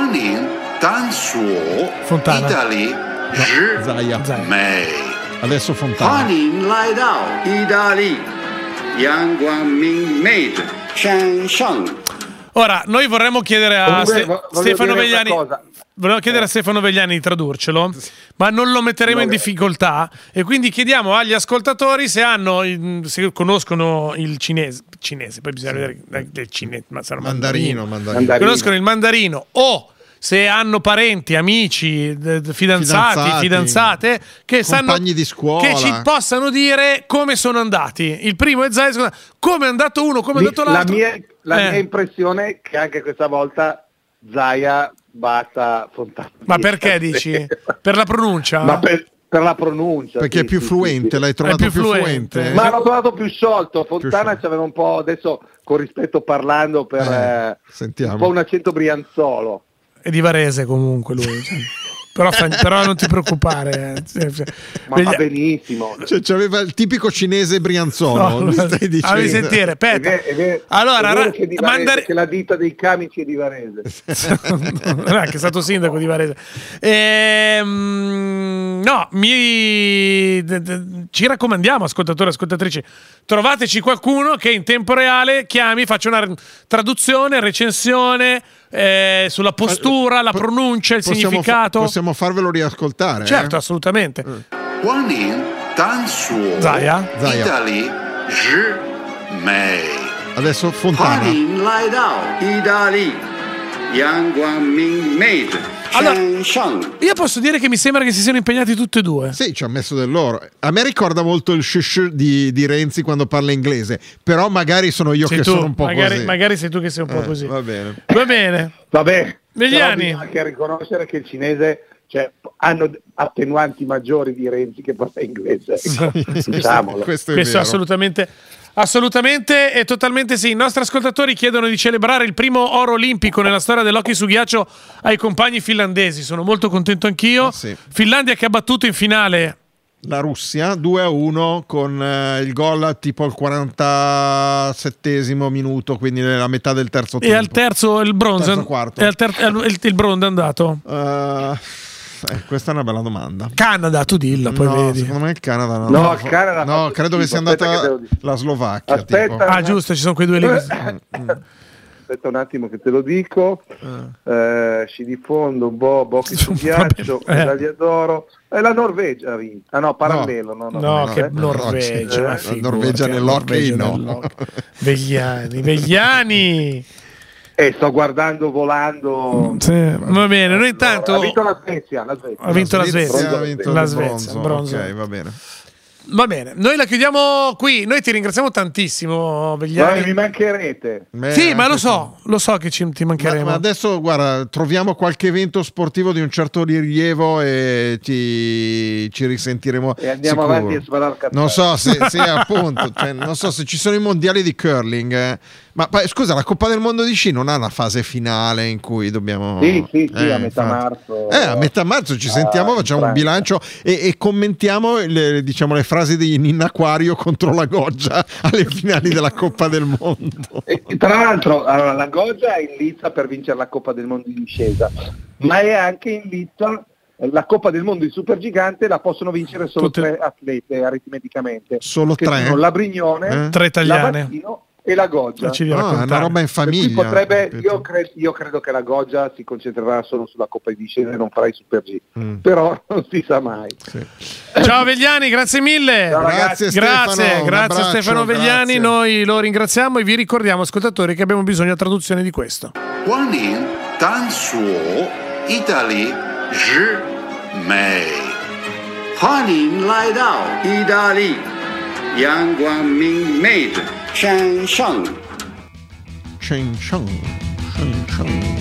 Fontana. Italy, No, Zaia. Mei. Adesso Fontana. 欢迎来到意大利，阳光明媚的山上。 Ora, noi vorremmo chiedere a Comunque, Ste- vo- voglio Stefano dire una Vegliani. cosa. Volevo chiedere a Stefano Vegliani di tradurcelo, ma non lo metteremo in difficoltà, e quindi chiediamo agli ascoltatori se hanno, se conoscono il cinese, cinese poi bisogna vedere del cinese, ma sarà Mandarino, mandarino. mandarino. Mandarino. Conoscono il mandarino, o se hanno parenti, amici, d- d- fidanzati, Fidanzati, fidanzate che sanno, compagni di scuola, che ci possano dire come sono andati. Il primo è Zai, secondo- come è andato uno, come è Lì, andato la l'altro. mia, la Eh. mia impressione è che anche questa volta Zaia batta Fontana. Ma perché dici? Per la pronuncia? Ma per, per la pronuncia. Perché sì, è più sì, fluente, sì, sì. l'hai trovato più più, fluente. fluente. Ma l'ho trovato più sciolto. Fontana sciolto. c'aveva un po', adesso con rispetto parlando, per Eh, eh, sentiamo. un po' un accento brianzolo. È di Varese comunque lui. cioè. però, fa- però non ti preoccupare. eh. Ma Vegli- va benissimo. Cioè, c'aveva il tipico cinese brianzolo. No, mi stai dicendo? fammi sentire, aspetta. È vero, è vero- Allora, è vero ra- che, di Varese, mandare- che la ditta dei camici è di Varese. non è che è stato sindaco di Varese. Ehm, no, mi d- d- ci raccomandiamo, ascoltatori e ascoltatrici, trovateci qualcuno che in tempo reale chiami, faccia una traduzione, recensione eh, sulla postura, la pronuncia, il Possiamo fa- significato. possiamo farvelo riascoltare. eh? Certo, assolutamente. 欢迎探索 Zaia? Zaia. 意大利之美。 Adesso 欢 Fontana. 迎来到意大利，阳光明媚的 Allora, 山上。 io posso dire che mi sembra che si siano impegnati tutti e due. Sì, ci ha messo del loro. A me ricorda molto il shush di, di Renzi quando parla inglese, però magari sono io Sei che tu, sono un po' magari, così. magari sei tu che sei un po' Eh, così. Va bene. Va bene. Vabbè, Vegliani. però bisogna anche riconoscere che il cinese, cioè, hanno attenuanti maggiori di Renzi che parla inglese. Diciamolo. Questo è Questo vero. assolutamente, assolutamente e totalmente sì. I nostri ascoltatori chiedono di celebrare il primo oro olimpico nella storia dell'hockey su ghiaccio ai compagni finlandesi. Sono molto contento anch'io. Ah, sì. Finlandia che ha battuto in finale La Russia due a uno con eh, il gol tipo al quarantasettesimo minuto, quindi nella metà del terzo e tempo. al terzo il bronze. Terzo quarto. E al ter- e al- il, il bronze è andato. Eh, eh, questa è una bella domanda. Canada, tu dilla, poi no, vedi. secondo me il Canada no. No, il Canada ha no, fatto credo che schifo. sia Aspetta andata che te lo dico. la Slovacchia. Aspetta. tipo. Ah, giusto, ci sono quei due lì. che- Aspetta un attimo che te lo dico. Eh, sci di fondo, boh, bocchi su ghiaccio, Eh. medaglia d'oro. E la Norvegia ha vinto. Ah no, parallelo. No, no, No, no, che eh. Norvegia, no, ma la figurati, Norvegia la nell'hockey Norvegia no. nell'hockey. Vegliani, Vegliani. E sto guardando volando. Sì, va bene, noi intanto Ha vinto la Svezia. La Svezia, ha vinto la Svezia, ha vinto la il Svezia, bronzo. bronzo. Ok, va bene. Va bene, noi la chiudiamo qui. Noi ti ringraziamo tantissimo, Vegliani. Ma mi mancherete. Beh, sì, ma lo so, lo so che ci, ti mancheremo. Ma, ma adesso, guarda, troviamo qualche evento sportivo di un certo rilievo e ci, ci risentiremo. E andiamo sicuro. avanti a sparare cazzate. Non so se, se appunto, cioè, non so se ci sono i mondiali di curling. Eh. Ma poi, scusa, la Coppa del Mondo di sci non ha una fase finale in cui dobbiamo. Sì, sì, sì, eh, a metà infatti. marzo. Eh, a metà marzo ci Ah, sentiamo, facciamo un Francia. bilancio e, e commentiamo le, diciamo, le frasi di Ninna Aquario contro la Goggia alle finali della Coppa del Mondo. E, tra l'altro, allora, la Goggia è in lizza per vincere la Coppa del Mondo di discesa, ma è anche in lizza la Coppa del Mondo di Supergigante, la possono vincere solo Tutte- tre atlete aritmeticamente. Solo che tre? sono la Brignone, Eh? Tre italiane. la Battino e la Goggia. Ci devi No, è una raccontare. roba in Per cui famiglia. potrebbe, capito? io, cre- io credo che la Goggia si concentrerà solo sulla Coppa di discesa e non farà i Super G, Mm. però non si sa mai. Sì. Ciao Vegliani, grazie mille. Ciao, Grazie, Stefano, Grazie, un grazie a abbraccio, Stefano Vegliani. grazie. Noi lo ringraziamo e vi ricordiamo, ascoltatori, che abbiamo bisogno di traduzione di questo. 光临甘肃意大利之美，欢迎来到意大利阳光明媚的山上。 Cheng Cheng, Cheng Cheng.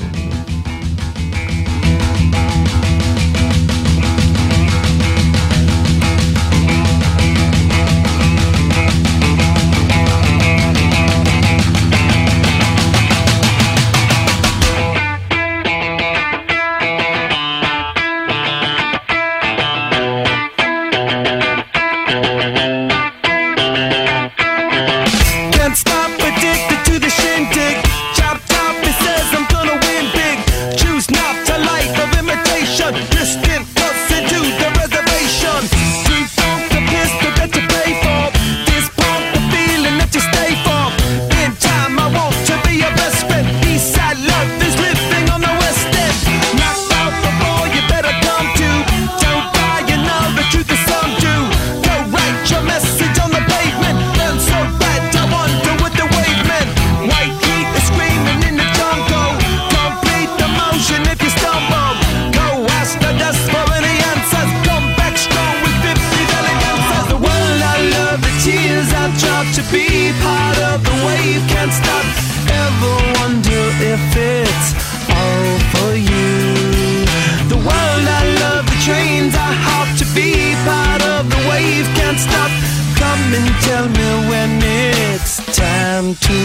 Can't stop, addicted to the shindig. Chop top, it says I'm gonna win big. Choose not to light of imitation. Distant closer to the reservation. Deep funk the pistol that you pay for. This pump the feeling that you stay for. In time, I want to be your best friend. Eastside love is living on the west end. Knocked out before you better come to. Don't die, you know the truth is some do. Go write your message on the pavement. Burn so bad, I wonder what the wave meant. White heat is screaming in the jungle. Complete the motion if you stumble. Go ask the dust for any answers. Come back strong with fifty million answers. The world I love, the tears I drop to be part of the wave. Can't stop. Ever wonder if it's all for you? The world I love, the trains I hop to be part of the wave. Can't stop. Come and tell me when it's time to.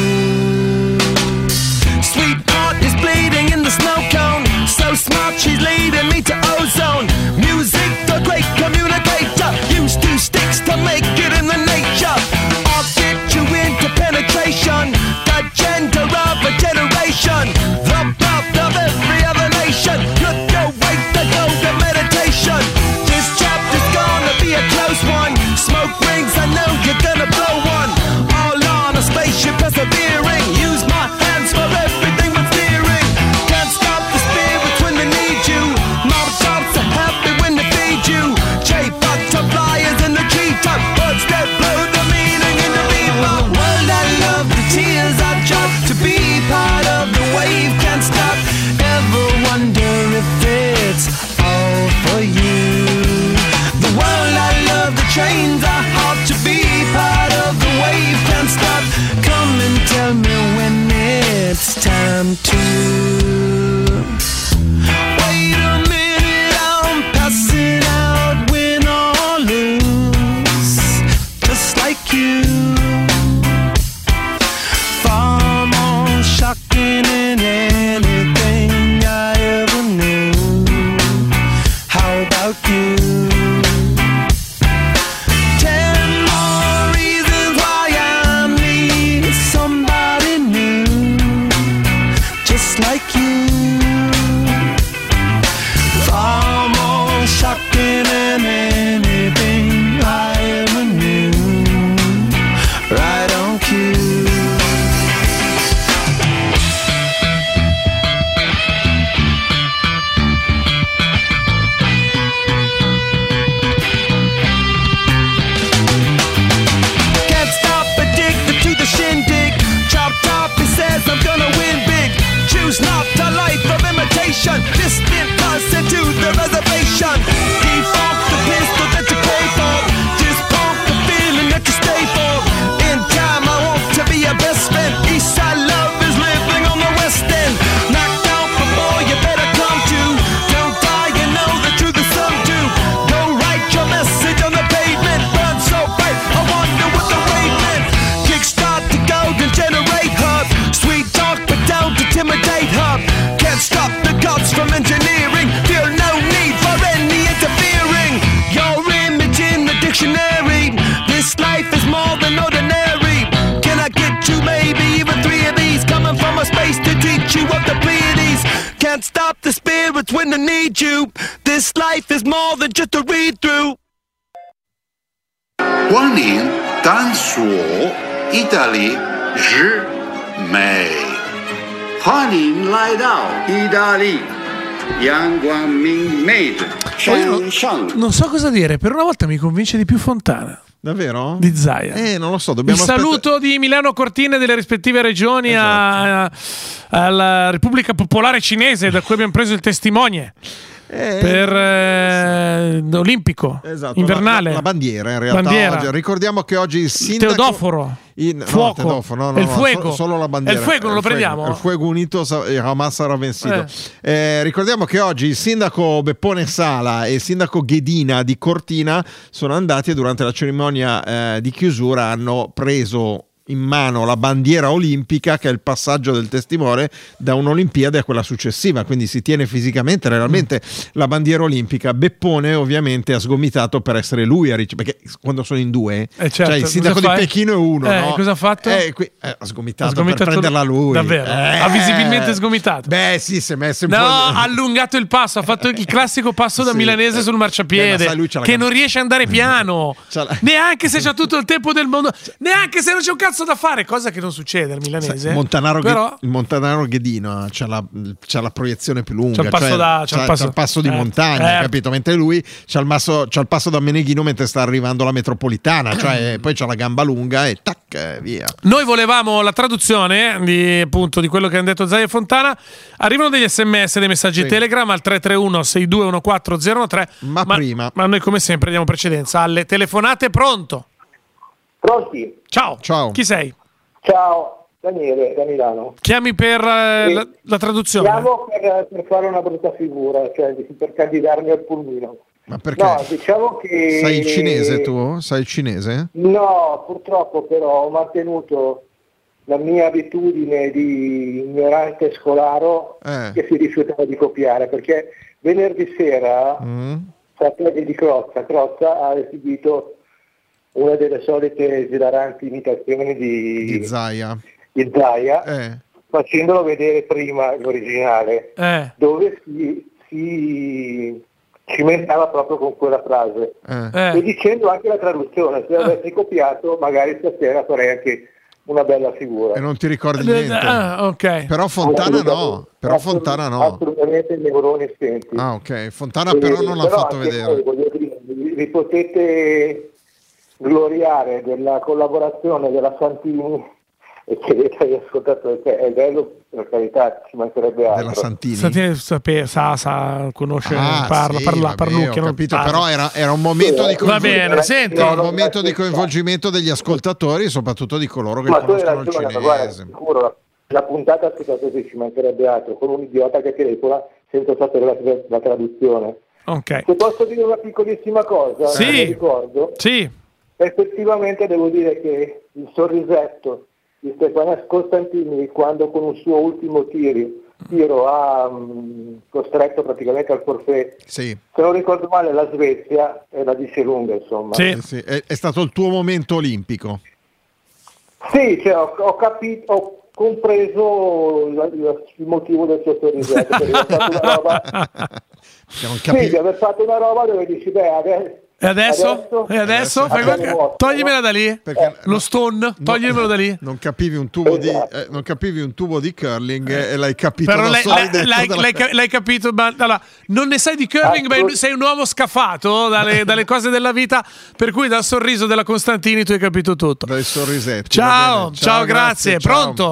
Sweetheart is bleeding in the snow cone. So smart, she's leading me to ozone. Music, the great communicator. Use two sticks to make it in the nature. I'll get you into penetration. The gender of a generation. The birth of every other nation. Look your way to go to meditation. This chapter's gonna be a close one. Smoke rings, I know you're gonna blow one. All on a spaceship persevering. Use my hands for everything but steering. Can't stop the spirits when they need you. Mob tops are happy when they feed you. J butterflies in the treetop. Birds that blow the meaning in the bebop. World I love, the tears I drop to be part of the wave. Can't stop. Ever wonder if it's all for you? The world I love, the trains I hop to be part of the wave. Can't stop. Come and tell me when it's time to. Wait a minute, I'm passing out, win or lose, just like you. Far more shocking than anything I ever knew. How about you? Ten more reasons why I need somebody new, just like you. Far more shocking than anything I ever knew. Right on cue. Can't stop, addicted to the shindig. Chop top, he says I'm gonna win big. Choose not a life of imitation. Distant closer to the reservation. Default the piss can't stop the spirits when they need you. This life is more than just a read through. 欢迎探索意大利之美，欢迎来到意大利阳光明媚的山上。 Non so cosa dire, per una volta mi convince di più Fontana. Davvero? Di Zaia. Eh, non lo so, dobbiamo Il saluto aspetta- di Milano Cortina e delle rispettive regioni a- a- alla Repubblica Popolare Cinese, da cui abbiamo preso il testimone. Eh, per eh, olimpico Esatto, invernale, la, la bandiera in realtà bandiera. oggi. Ricordiamo che oggi il sindaco Teodoforo in, fuoco no, Teodoforo, no, no, il no, fuego so- solo la bandiera. il fuego non lo il fuego, prendiamo? il fuego unito sa- e Hamas sarà vencido. Eh. Eh, ricordiamo che oggi il sindaco Beppone Sala e il sindaco Ghedina di Cortina sono andati e durante la cerimonia eh, di chiusura hanno preso in mano la bandiera olimpica, che è il passaggio del testimone da un'Olimpiade a quella successiva, quindi si tiene fisicamente realmente mm. la bandiera olimpica. Beppone ovviamente ha sgomitato per essere lui a ricevere, perché quando sono in due, eh certo, cioè il sindaco di Pechino è uno, eh, no? cosa ha fatto? Eh, qui, eh, ha sgomitato, ha sgomitato per prenderla lui, davvero? Eh. Ha visibilmente sgomitato. Beh sì, si è messo un no, po' ha allungato il passo, ha fatto il classico passo da sì, milanese eh. sul marciapiede. Beh, sai, lui c'ha la che gamba- non riesce ad andare piano la... neanche se c'ha tutto il tempo del mondo, neanche se non c'è un cazzo da fare, cosa che non succede al milanese. Montanaro, però il Montanaro Ghedino c'ha la, c'ha la proiezione più lunga, c'ha il passo, cioè, da, c'ha c'ha, il passo. c'ha il passo di eh, montagna, eh. capito? Mentre lui c'ha il, masso, c'ha il passo da Meneghino mentre sta arrivando la metropolitana, cioè poi c'ha la gamba lunga e tac, via. Noi volevamo la traduzione di, appunto, di quello che hanno detto Zaia e Fontana. Arrivano degli sms, dei messaggi sì. Telegram al tre tre uno sei due uno quattro zero tre, ma, ma prima ma noi come sempre diamo precedenza alle telefonate. Pronto? Pronti? Ciao. Ciao. Chi sei? Ciao. Daniele, da Milano. Chiami per eh, la, la traduzione? Chiamo per, per fare una brutta figura, cioè per candidarmi al pulmino. Ma perché? No, diciamo che... Sai il cinese tu? Sai il cinese? No, purtroppo però ho mantenuto la mia abitudine di ignorante scolaro eh. che si rifiutava di copiare, perché venerdì sera, mm. sapete di Crozza, Crozza ha esibito una delle solite esilaranti imitazioni di... Di Zaia. di Zaia, eh. facendolo vedere prima l'originale, eh. dove si, si cimentava proprio con quella frase eh. e dicendo anche la traduzione. Se avessi copiato magari stasera farei anche una bella figura. E non ti ricordi niente? Ah, ok. Però Fontana no, però Fontana no. Assolutamente neuroni spenti. Ah, ok. Fontana però non l'ha però fatto vedere. Voi, dire, vi potete gloriare della collaborazione della Santini e chiedete agli ascoltatori, che è bello, per carità, ci mancherebbe altro. Della Santini. Santini sape, sa, sa, conosce, ah, parla, sì, parla, vabbè, parlucchia, ho capito, parla. però era, era un momento di Va bene, senti, un momento di coinvolgimento degli ascoltatori, soprattutto di coloro che ma conoscono il ragione, cinese. ma guarda, sicuro, la, la puntata si fa così, ci mancherebbe altro, con un idiota che telefona senza sapere la, la traduzione. Okay. Se posso dire una piccolissima cosa, sì. mi ricordo, sì. effettivamente devo dire che il sorrisetto di Stefano Costantini, quando con un suo ultimo tiro, tiro ha um, costretto praticamente al forfait, sì. se non ricordo male la Svezia, e la dice lunga, insomma. Sì. Sì, sì. È, è stato il tuo momento olimpico. Sì, cioè, ho, ho capito, ho compreso la, la, il motivo del suo sorrisetto, perché aver fatto una roba sì, di aver fatto una roba dove dici, beh, adesso E adesso? adesso? E adesso? Fai qualche... Toglimela da lì. Perché lo stone, togliermelo da lì. Non capivi un tubo di eh, non capivi un tubo di curling eh, e l'hai capito. Però da lei, solo lei, dentro l'hai, della... l'hai, l'hai capito, ma allora, non ne sai di curling, ma sei un uomo scafato dalle, dalle cose della vita, per cui dal sorriso della Constantini tu hai capito tutto. Dai sorrisetti. Ciao, ciao, ciao, grazie. grazie. Pronto?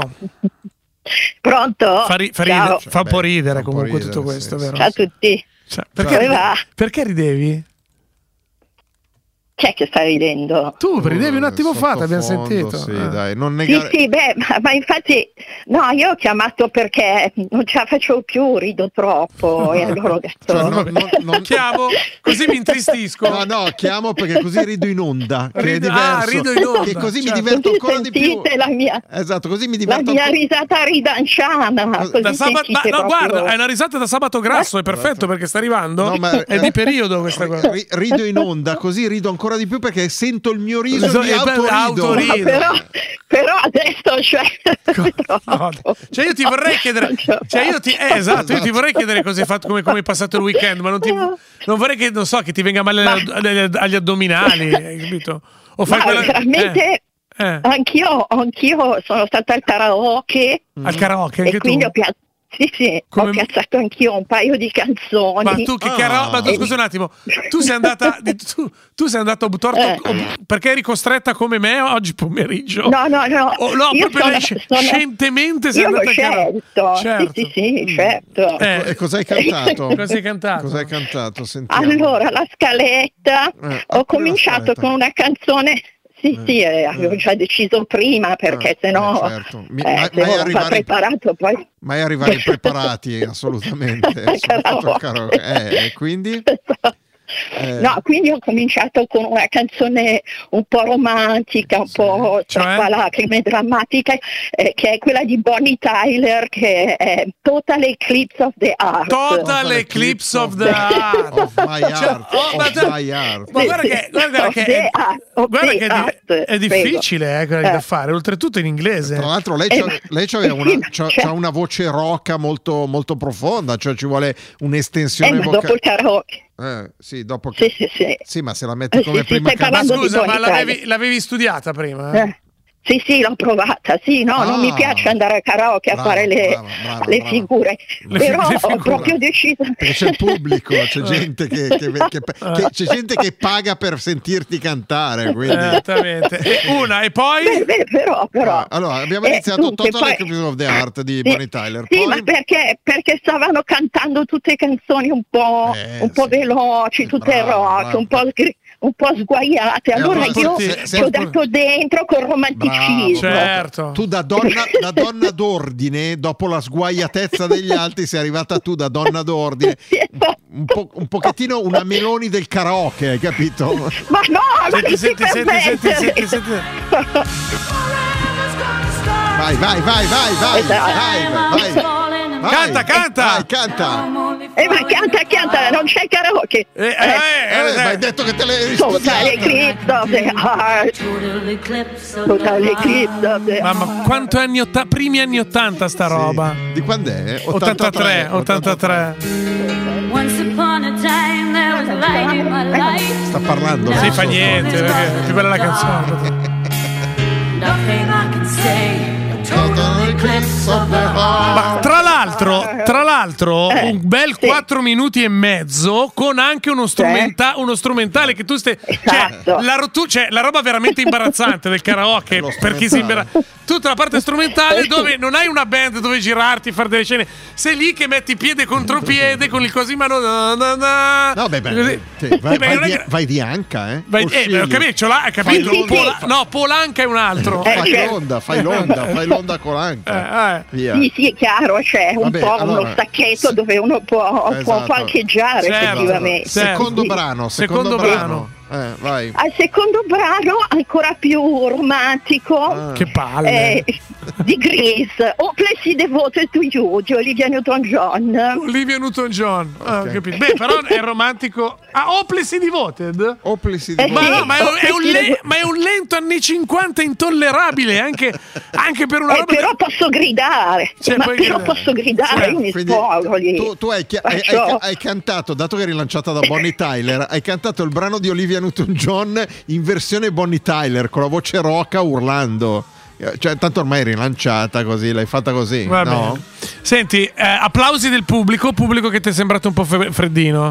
Pronto? Fa, ri- fa, ridere, fa un po' ridere comunque ridere, tutto questo, sì, vero? Ciao a tutti. Cioè, perché, Come va? perché ridevi? Chi è che sta ridendo? Tu ridevi un attimo fa, ti abbiamo sentito. Sì, eh. dai, non negare... Sì, sì, beh, ma, ma infatti, no, io ho chiamato perché non ce la facevo più, rido troppo, e allora ho detto... Cioè, no, no, non chiamo, così mi intristisco. No, no, chiamo perché così rido in onda, che Rido- è diverso. ah, rido in onda, Che così certo. mi diverto Così ancora di più. sentite la mia, Esatto, così mi la diverto mia ancora. risata ridanciana. Così Da sabato, ma sentite no, proprio- guarda, è una risata da sabato grasso, è perfetto perché sta arrivando. No, ma- è di periodo questa cosa. Ri- Rido in onda, così rido ancora ancora di più perché sento il mio riso So- di eh, autorido. autorido. Ma però, però adesso cioè, No, cioè io ti vorrei chiedere, cioè io ti, eh, esatto, io ti vorrei chiedere cosa hai fatto, come, come hai passato il weekend, ma non ti, non vorrei che, non so, che ti venga male Ma- agli, agli addominali, hai capito? O fai ma quella- veramente eh, eh. anch'io, anch'io sono stata al karaoke Al karaoke anche e quindi tu? ho piazzato. Sì, sì, Come- ho piazzato anch'io un paio di canzoni. Ma tu che karaoke, ma tu, E- scusa un attimo, tu sei andata, di- tu, tu sei andata a Butorto Eh. perché eri costretta come me oggi pomeriggio? No, no, no. Oh, no, Io proprio sono- lei sci- sono- scientemente sei Io l'ho andata a karaoke. scelto. Certo. Sì, sì, sì, certo. Eh. E cosa hai cantato? Cosa hai cantato? Cosa hai cantato? Sentiamo. Allora, la scaletta, Eh, ho ah, cominciato scaletta. con una canzone. Sì, sì, eh, avevo già deciso prima perché Eh, sennò eh, certo. Mi- eh, mai- se mai uno fa arrivare- preparato poi. Mai arrivare impreparati, assolutamente. Soprattutto al karaoke. Eh, e quindi? Eh. No, quindi ho cominciato con una canzone un po' romantica, un po' Cioè? strappalacrime, drammatica, eh, che è quella di Bonnie Tyler, che è Total Eclipse of the Heart. Total Eclipse of the Heart. Of my Cioè, heart, oh, ma of te- my heart. Ma guarda che, guarda che è, guarda che è, di- è difficile eh, quella da fare, oltretutto in inglese. Tra l'altro lei, Eh, c'ha, ma- lei c'aveva una, sì, c'ha, cioè- c'ha una voce roca molto, molto profonda, cioè ci vuole Eh, un'estensione ma dopo il vocale. karaoke. Eh, sì, dopo Sì, che... sì, sì. Sì, ma se la metti Eh, come sì, sì, prima stai canzone. Ma parlando di scusa, ma Bonnie l'avevi, Tyler. l'avevi studiata prima? Eh? Eh. Sì, sì, l'ho provata, sì, no, non Ah. mi piace andare a karaoke a Brava, fare le, brava, brava, le brava. figure, Le però fi- le ho figure. proprio deciso. Perché c'è il pubblico, c'è gente che, che- che- che- c'è gente che paga per sentirti cantare. Quindi. Esattamente. E una, e poi? Beh, beh, però, però. Ah, allora, abbiamo Eh, iniziato dunque, Total poi- Eclipse of the Heart di Sì, Bonnie Tyler. Sì, Poi... ma perché, perché stavano cantando tutte canzoni un po', Eh, un po' sì. veloci, tutte Brava, rock, brava. un po' sgri- un po' sguaiate. Allora allora, io se- se- ci ho dato dentro col romanticismo. Certo. Tu da donna, da donna d'ordine, dopo la sguaiatezza degli altri, sei arrivata tu da donna d'ordine, un, po', un pochettino una Meloni del karaoke, hai capito? Ma no, ma Senti, chi senti, si senti, senti, permette? senti, senti. Vai, vai, vai, vai, vai, Esatto. vai, vai, vai. Canta, canta. Vai, canta. Eh, ma canta, canta, non c'è karaoke. Eh, eh, Eh, eh, ma hai detto che te l'hai Total studiata. Eclipse of the Heart. Total Eclipse of the Mamma, quanto anni otta- primi anni ottanta sta roba? Di quando è? ottantatré, ottantatré. Once upon a time there was light in my life. Sta parlando. Si adesso. fa niente, perché è più bella la canzone. Nothing I can say. Total Eclipse of the Heart. Ma tra l'altro, tra l'altro, Eh, un bel sì. quattro minuti e mezzo con anche uno, strumenta- uno strumentale che tu stai. Esatto. Cioè, la, ro- tu- cioè, la roba veramente imbarazzante del karaoke Lo per chi si imbara- strumentale. Tutta la parte strumentale dove non hai una band dove girarti, fare delle scene. Sei lì che metti piede contro piede con il così in mano. na, na, na. No, beh, beh, Così. sì, vai, Eh, beh, vai non è di, che- vai di Anca, eh? vai- eh, Oscilli. ho capito, ce l'ha, hai capito? Fai Pola- l'onda. no, Polanca è un altro. Eh, Fai certo. l'onda, fai l'onda, fai l'onda con Anca. Eh, eh. Via. Sì, sì, è chiaro, c'è un Vabbè, po' allora, uno stacchetto se- dove uno può, può Esatto. palcheggiare Certo. effettivamente. Certo. Secondo Sì. brano, secondo, Secondo brano. Eh, vai. Al secondo brano, ancora più romantico, Ah. Che palle. eh, di Grease, Hopelessly Devoted to You di Olivia Newton-John. Olivia Newton-John. Ah, ho Ok. capito. Beh, però è romantico. Ah, Hopelessly Devoted? Hopelessly Eh, Ma sì. no, ma è, un- è un Hopelessly le- Devoted. ma è un lento anni cinquanta intollerabile anche, anche per una Eh, roba. però posso gridare, Cioè, ma puoi però gridare. posso gridare, Cioè, io mi Quindi sfogo lì. tu, tu hai, chi- hai- Faccio- hai- hai cantato, dato che è rilanciata da Bonnie Tyler, hai cantato il brano di Olivia Newton-John in versione Bonnie Tyler con la voce roca urlando. Cioè, tanto ormai è rilanciata così, l'hai fatta così. Va no? bene. Senti, eh, applausi del pubblico, pubblico che ti è sembrato un po' fe- freddino.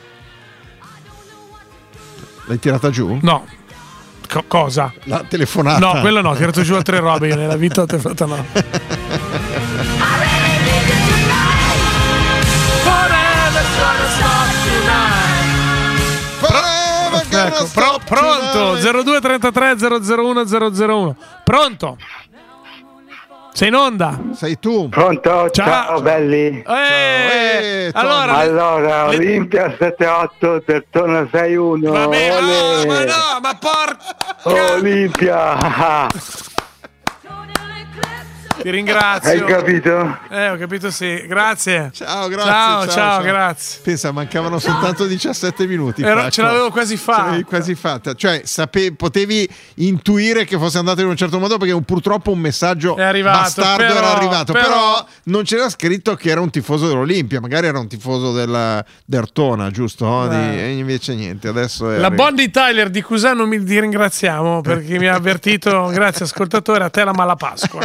L'hai tirata giù? No. Co- cosa? La telefonata. No, quello no, ho tirato giù altre robe io nella vita, te fatta no. Ecco, pro- pronto zero due trentatré zero zero uno zero zero uno. Pronto? Sei in onda? Sei tu. Pronto? Ciao. Ciao, belli. Eh, Eh, Tony. allora, Allora, le- Olimpia sette otto, Tertona sei uno. vabbè, no, Olè. ma no, ma porca. Olimpia. Ti ringrazio. Hai capito? Eh, ho capito, sì. Grazie. Ciao, grazie. Ciao, ciao, ciao, ciao. grazie. Pensa, mancavano soltanto diciassette minuti. Ero- Faccio. ce l'avevo quasi fatta. Sì, quasi fatta. Cioè, sape- potevi intuire che fosse andato in un certo modo perché un, purtroppo un messaggio È arrivato, bastardo però- era arrivato. Però... però- non c'era scritto che era un tifoso dell'Olimpia, magari era un tifoso della Dertona, giusto? No? Di... Eh. E invece niente. Adesso è La arri- Bonnie Tyler di Cusano mi ti ringraziamo perché mi ha avvertito, grazie ascoltatore, a te la mala Pasqua.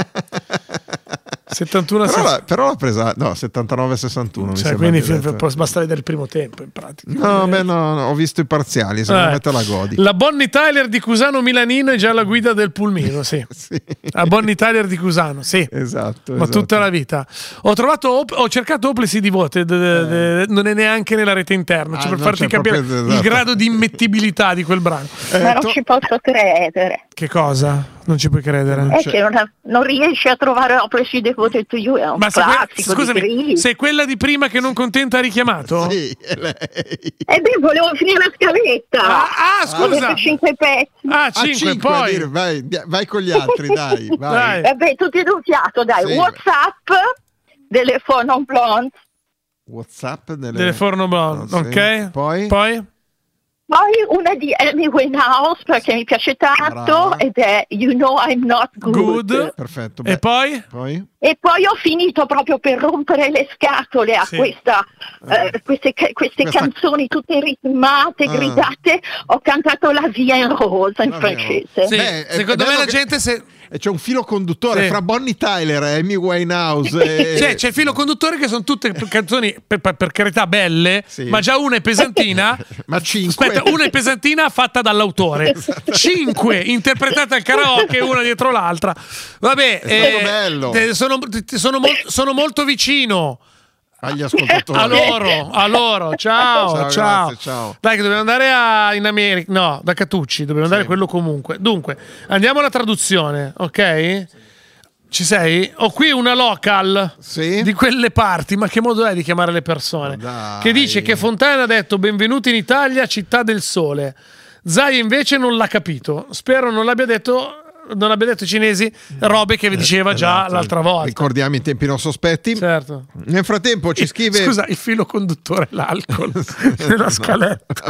settantuno Però, l'ha, però l'ha presa, no, settantanove sessantuno. mi Cioè, sembra quindi che f- detto. f- basta vedere il primo tempo in pratica. No, beh, no, no, ho visto i parziali, secondo Eh. me te la godi. La Bonnie Tyler di Cusano Milanino è già la guida del pulmino, sì. Sì. La Bonnie Tyler di Cusano, sì. Esatto. Ma esatto. tutta la vita. Ho trovato, op- ho cercato Hopelessly Devoted, de- de- non è neanche nella rete interna, cioè Ah, per non farti c'è capire proprio- il esatto. grado di immettibilità di quel brano. Ma non to- ci posso credere. Che cosa? Non ci puoi credere. È che non, non riesci a trovare Hopelessly Devoted to You, è un Ma sei que- classico di scusami, Chris. sei quella di prima che non contenta ha richiamato? Sì, è lei. E beh, volevo finire la scaletta. Ah, ah, scusa. Ho detto cinque pezzi. Ah, A cinque, cinque, a poi. dire, vai, vai con gli altri, dai, vai. Dai. Vabbè, tutti d'un fiato, dai. Sì. WhatsApp delle Four Non Blondes. WhatsApp delle, Delle Forno Blonde, No, sì. ok? Poi? Poi? Poi una di Amy Winehouse perché mi piace tanto Brava. ed è You Know I'm Not Good. Good. Perfetto. E beh, poi? poi? E poi ho finito proprio per rompere le scatole a Sì. questa, eh, queste, ca- queste Questa- canzoni tutte ritmate, Ah. gridate. Ho cantato La Via in Rosa in La Via in francese. Sì, Beh, è- secondo è me bello la che- gente se... E c'è un filo conduttore Sì. fra Bonnie Tyler e Amy Winehouse. E... Cioè, c'è il filo conduttore che sono tutte canzoni per, per- per carità belle, Sì. ma già una è pesantina. Ma cinque. Aspetta, una è pesantina fatta dall'autore, cinque interpretate al karaoke una dietro l'altra. Vabbè, È stato bello. eh, sono, sono mol- sono molto vicino Agli ascoltatori. a loro, a loro. Ciao, Ciao, ciao. grazie, ciao. Dai, che dobbiamo andare a- in America. No, da Catucci, dobbiamo andare Sì. quello comunque. Dunque, andiamo alla traduzione, ok? Ci sei? Ho qui una local Sì. di quelle parti, ma che modo è di chiamare le persone? Dai. Che dice che Fontana ha detto benvenuti in Italia, città del sole. Zai invece non l'ha capito. Spero non l'abbia detto, non abbia detto ai cinesi robe che vi diceva già Esatto. l'altra volta. Ricordiamo i tempi non sospetti. Certo. Nel frattempo ci scrive. Scusa, il filo conduttore è l'alcol nella scaletta.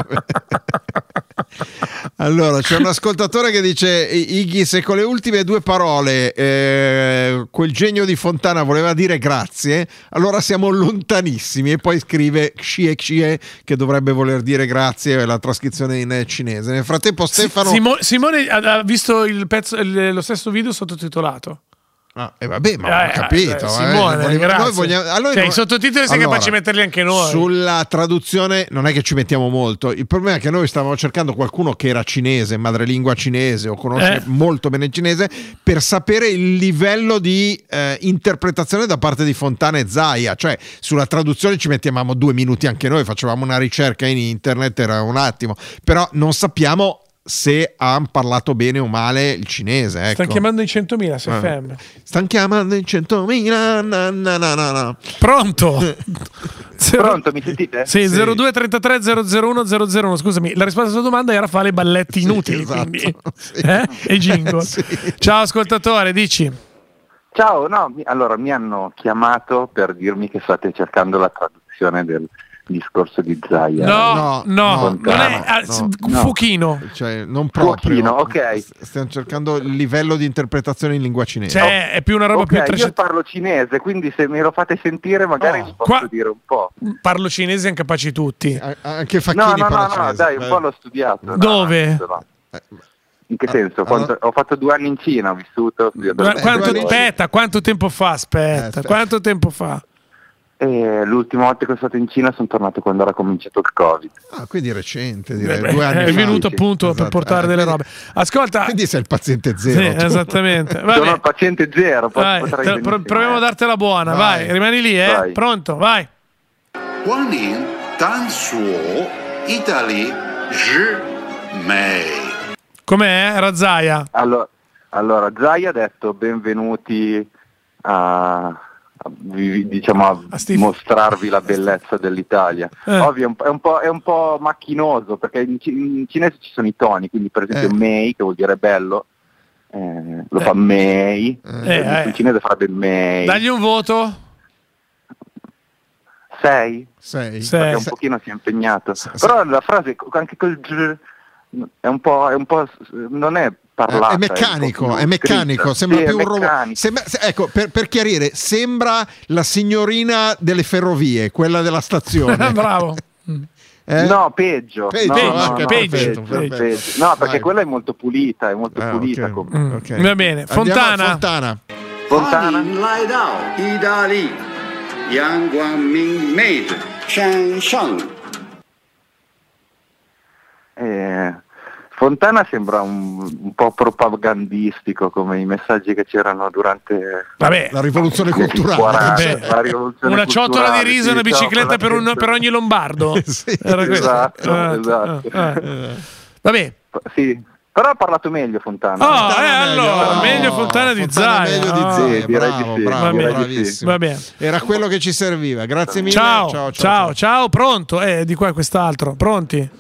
Allora, c'è un ascoltatore che dice: Iggy, se con le ultime due parole eh, quel genio di Fontana voleva dire grazie, allora siamo lontanissimi. E poi scrive Xie Xie, che dovrebbe voler dire grazie, è la trascrizione in cinese. Nel frattempo Stefano... Simo- Simone ha ha visto il pezzo, il- lo stesso video sottotitolato. Ah, e vabbè, ma Eh, ho capito. eh, eh. Simone, Vogliamo- grazie. noi vogliamo- allora Cioè, noi- i sottotitoli sei allora, capaci di metterli anche noi. Sulla traduzione non è che ci mettiamo molto. Il problema è che noi stavamo cercando qualcuno che era cinese, madrelingua cinese o conosce Eh. molto bene il cinese, per sapere il livello di eh, interpretazione da parte di Fontana e Zaia. Cioè, sulla traduzione ci mettiamo due minuti anche noi, facevamo una ricerca in internet, era un attimo. Però non sappiamo se hanno parlato bene o male il cinese. Ecco. Stanno chiamando in centomila S F Ah. M. Stanno chiamando in centomila. Na, na, na, na, na. Pronto? Pronto, mi sentite? Sì, Sì. zero due trentatré zero zero uno zero zero uno. Scusami, la risposta alla tua domanda era fare i balletti inutili. esatto, Quindi. sì. Eh? E jingle. Sì. Ciao ascoltatore, dici. Ciao, no, mi- allora mi hanno chiamato per dirmi che state cercando la traduzione del discorso di Zaia. No, no, no, no, non è no, ah, no, s- no. un fuochino. Cioè, non proprio. Pochino, ok. Stiamo cercando il livello di interpretazione in lingua cinese. Cioè, è più una roba Ok, più io trecento. parlo cinese, quindi se me lo fate sentire magari Oh. vi posso Qua- dire un po'. Parlo cinese, siamo capaci tutti. A- Anche No, Facchini no, parla no, no, cinese. dai, un Eh. po' l'ho studiato. no, Dove? adesso no. Eh, In che Ah, senso? Quanto- allora- ho fatto due anni in Cina, ho vissuto, ho studiato Qua- da- quanto, due anni- aspetta, quanto tempo fa? Aspetta, Eh, aspetta. quanto tempo fa? E l'ultima volta che sono stato in Cina sono tornato quando era cominciato il Covid. Ah, quindi recente, direi. Eh beh, Due anni è fa. venuto appunto per Esatto. portare Eh, delle quindi- robe. Ascolta, Quindi sei il paziente sì, zero. tu. esattamente. Sono Vabbè, il paziente zero, po- vai, potrei te- benissimo, pro- proviamo a eh. dartela buona. Vai, Vai. rimani lì, eh? Vai. Pronto, vai. 欢迎探索意大利之美。 Com'è? Era Zaia. Allora, allora Zai ha detto benvenuti a, a- vi- diciamo, a A Steve. mostrarvi la bellezza dell'Italia. Eh. Ovvio è un, po'- è, un po', è un po' macchinoso perché in, ci- in cinese ci sono i toni, quindi per esempio Eh. Mei che vuol dire bello, Eh, lo fa May, Eh, il eh. cinese farebbe May. Dagli un voto. sei? sei. Perché un pochino si è impegnato. Però la frase anche col G è un po', è un po' non è parlata. È meccanico, un po' è meccanico, scritta. sembra Sì, è più un robot. meccanico. Sembra- se- ecco, per, per chiarire, sembra la signorina delle ferrovie, quella della stazione. Bravo. Eh? No, peggio. Peggio, no, ah, no, ok, no, peggio, peggio, perfetto. peggio. No, perché Vai. quella è molto pulita, è molto Ah, pulita. ok, come- Mm. ok. Va bene, Andiamo a Fontana. Fontana. Fontana. 欢迎来到意大利，阳光明媚的山上。 Eh, Fontana sembra un, un po' propagandistico come i messaggi che c'erano durante Vabbè, la rivoluzione culturale. quaranta, Vabbè. la rivoluzione Una ciotola di culturale, riso e sì, una ciao, bicicletta per, un- quella per ogni lombardo. Sì, Era questo. esatto, Ah, esatto. ah, ah. Vabbè. Sì, però ha parlato meglio Fontana. Oh, Fontana eh, meglio, allora, no. meglio Fontana di Fontana Zaia. meglio di no. Zaia, Sì, direi di bravo, sì, bravo, direi di sì. bravissimo. Va bene. Era quello che ci serviva. Grazie mille. Ciao, ciao, ciao, ciao, pronto? Eh, di qua e quest'altro. Pronti?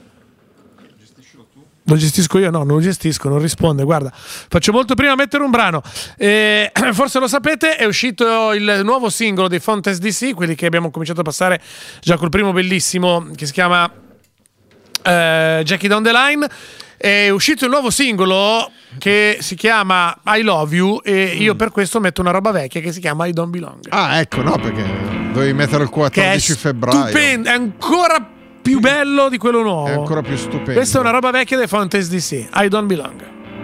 Lo gestisco io? No, non lo gestisco, non risponde. Guarda, faccio molto prima mettere un brano. Eh, forse lo sapete, è uscito il nuovo singolo dei Fontes D C, quelli che abbiamo cominciato a passare già col primo bellissimo, che si chiama eh, Jackie Down the Line. È uscito il nuovo singolo che si chiama I Love You e io per questo metto una roba vecchia che si chiama I Don't Belong. Ah, ecco, no, perché dovevi mettere il Che è quattordici febbraio. stupendo, è ancora più bello di quello nuovo. È ancora più stupendo. Questa è una roba vecchia dei Fontes D C. I Don't Belong.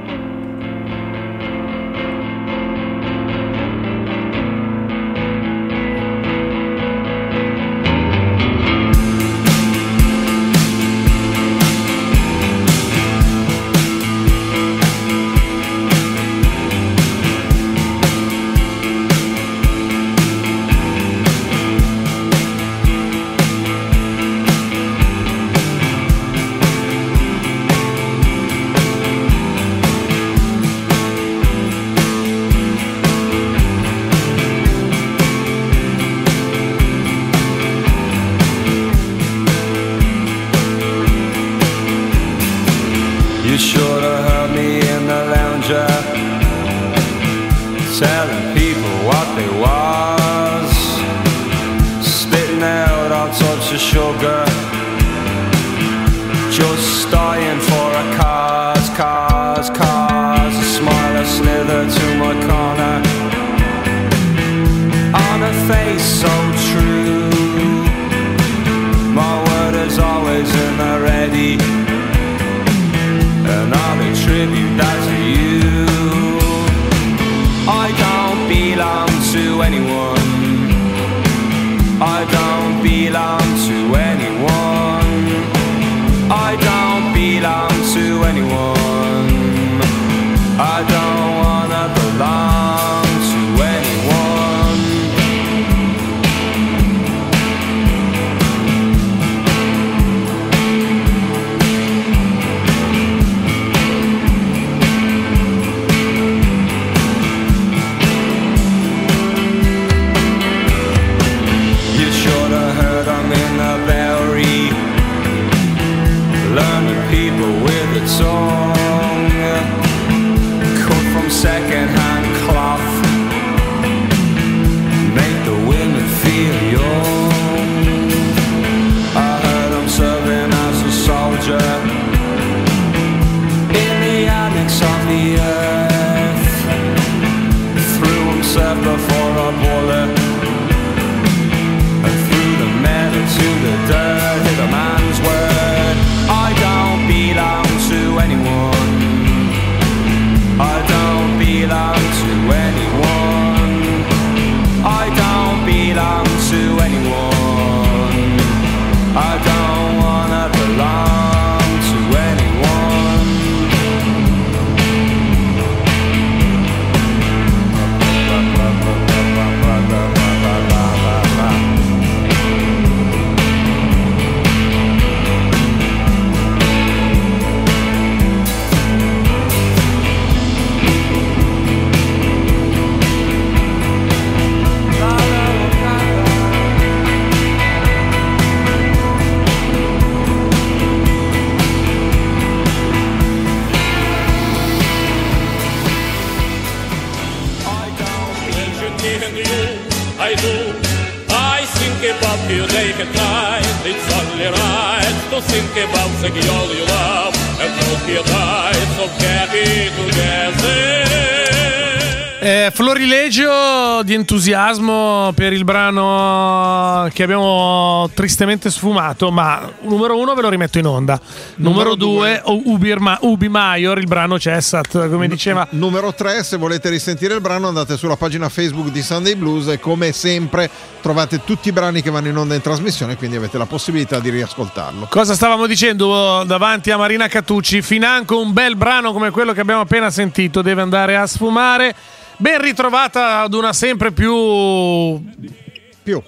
You should have heard me in the lounger telling people what they was, spitting out all sorts of sugar, just dying for a cause, cause, cause. A smile, a slither to my corner, on a face so true. My word is always in the ready, and I'll attribute that to you. I don't belong to anyone, I don't belong to anyone, I don't belong to anyone, I don't wanna belong to anyone. You should have heard I'm in the bed you take a time, it's only right to think about the girl you love and hold you tight, so happy together. Eh, florilegio di entusiasmo per il brano che abbiamo tristemente sfumato, ma numero uno ve lo rimetto in onda. Numero, numero due, Ubi, Ubi Maior, il brano Cessat, come diceva. Numero tre, se volete risentire il brano andate sulla pagina Facebook di Sunday Blues e come sempre trovate tutti i brani che vanno in onda in trasmissione, quindi avete la possibilità di riascoltarlo. Cosa stavamo dicendo davanti a Marina Catucci? Financo un bel brano come quello che abbiamo appena sentito deve andare a sfumare. Ben ritrovata ad una sempre più più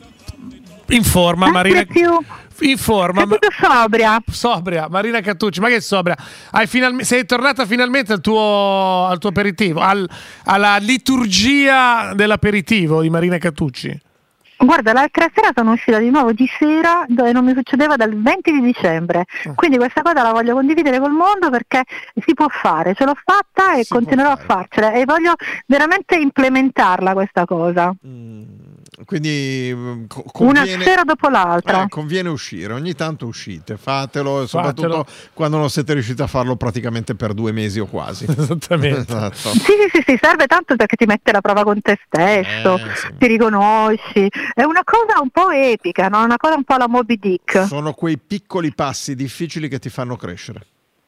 in forma, Marina. Più in forma, ma... sobria. Sobria, Marina Catucci, ma che sobria? Hai finalmente, sei tornata finalmente al tuo, al tuo aperitivo, al, alla liturgia dell'aperitivo di Marina Catucci. Guarda, l'altra sera sono uscita di nuovo di sera dove non mi succedeva dal venti di dicembre, quindi questa cosa la voglio condividere col mondo perché si può fare, ce l'ho fatta e si continuerò a farcela e voglio veramente implementarla questa cosa. Mm. Quindi co- conviene, una sera dopo l'altra. Eh, conviene uscire, ogni tanto uscite, fatelo, soprattutto fatelo. Quando non siete riusciti a farlo praticamente per due mesi o quasi. Esattamente. Esatto. Sì, sì, sì, sì, serve tanto perché ti mette alla prova con te stesso, eh, sì. Ti riconosci, è una cosa un po' epica, no? Una cosa un po' alla Moby Dick. Sono quei piccoli passi difficili che ti fanno crescere.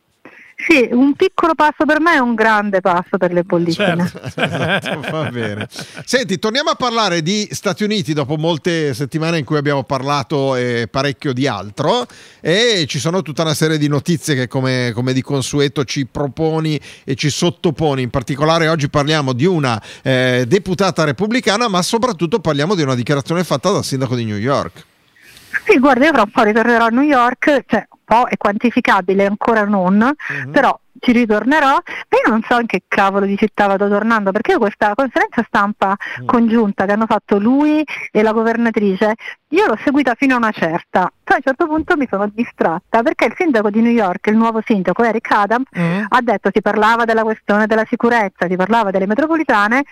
Sì, un piccolo passo per me è un grande passo per le bollicine. Certo, esatto, va bene. Senti, torniamo a parlare di Stati Uniti dopo molte settimane in cui abbiamo parlato eh, parecchio di altro e ci sono tutta una serie di notizie che come, come di consueto ci proponi e ci sottoponi. In particolare oggi parliamo di una eh, deputata repubblicana, ma soprattutto parliamo di una dichiarazione fatta dal sindaco di New York. Sì, guarda, io fra un po' ritornerò a New York, cioè un po' è quantificabile, ancora non, uh-huh. Però ci ritornerò e io non so in che cavolo di città vado tornando, perché io questa conferenza stampa uh-huh. congiunta che hanno fatto lui e la governatrice, io l'ho seguita fino a una certa, poi a un certo punto mi sono distratta perché il sindaco di New York, il nuovo sindaco Eric Adams, uh-huh. ha detto, si parlava della questione della sicurezza, si parlava delle metropolitane,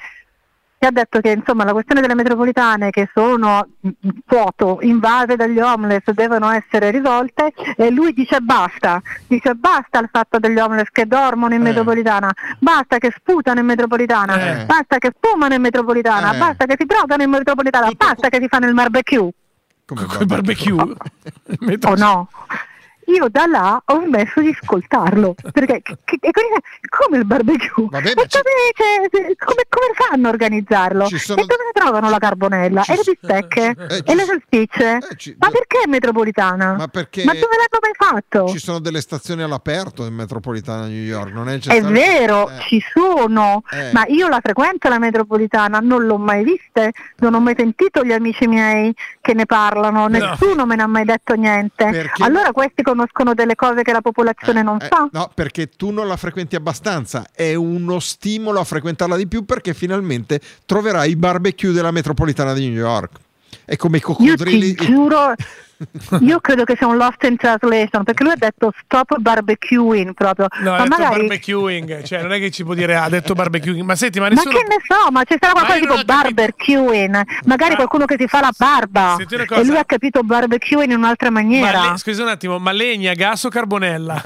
e ha detto che insomma la questione delle metropolitane che sono foto invase dagli homeless devono essere risolte e lui dice basta, dice basta il fatto degli homeless che dormono in eh. metropolitana, basta che sputano in metropolitana, eh. basta che fumano in metropolitana, eh. basta che si drogano in metropolitana, Tutto basta co- che si fanno il barbecue. Come il barbecue? Oh no? Io da là ho smesso di ascoltarlo perché che, che, come il barbecue Vabbè, e dove, c- come, come fanno a organizzarlo sono... e dove trovano la carbonella ci e le bistecche so... eh, e le salsicce eh, ci... ma perché metropolitana? Ma, perché... ma dove l'hanno mai fatto? Ci sono delle stazioni all'aperto in metropolitana a New York, non è necessario. È vero, eh. ci sono eh. ma io la frequento la metropolitana, non l'ho mai viste, non ho mai sentito gli amici miei che ne parlano, no. Nessuno me ne ha mai detto niente perché... allora questi con conoscono delle cose che la popolazione eh, non eh, sa. No, perché tu non la frequenti abbastanza, è uno stimolo a frequentarla di più perché finalmente troverai i barbecue della metropolitana di New York. È come i coccodrilli. Io ti giuro, io credo che sia un lost in translation perché lui ha detto stop barbecuing proprio. No, ma ha detto magari... barbecuing, cioè non è che ci può dire ha detto barbecuing, ma senti, ma nessuno... Ma che ne so, ma c'è sarà qualcosa tipo barbecuing, magari ma... qualcuno che si fa la barba e lui ha capito barbecuing in un'altra maniera. Ma le... Scusa un attimo, ma legna, gas o carbonella?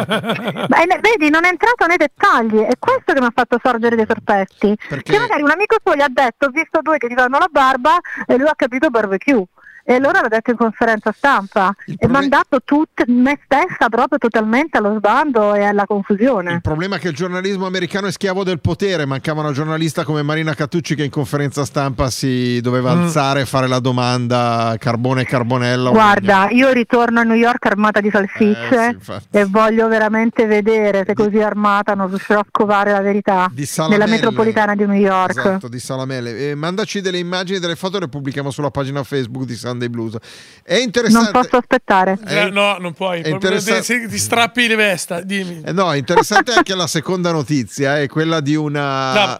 Ma, vedi, non è entrato nei dettagli, è questo che mi ha fatto sorgere dei sorpresi. Perché... Che magari un amico suo gli ha detto ho visto due che ti fanno la barba e lui ha capito barbecue. E allora l'ho detto in conferenza stampa e mi ha mandato tut- me stessa proprio totalmente allo sbando e alla confusione. Il problema è che il giornalismo americano è schiavo del potere, mancava una giornalista come Marina Catucci che in conferenza stampa si doveva mm. alzare e fare la domanda carbone e carbonella. Guarda, io ritorno a New York armata di salsicce eh, sì, e voglio veramente vedere se così armata non riuscirò a scovare la verità nella metropolitana di New York. Esatto, di salamelle. Eh, mandaci delle immagini, delle foto, le pubblichiamo sulla pagina Facebook di Sunday Blues. È interessante. Non posso aspettare. Eh, no, non puoi. Interessante... Ti strappi le vesta, dimmi. Eh, no, interessante anche la seconda notizia, è quella di una... No.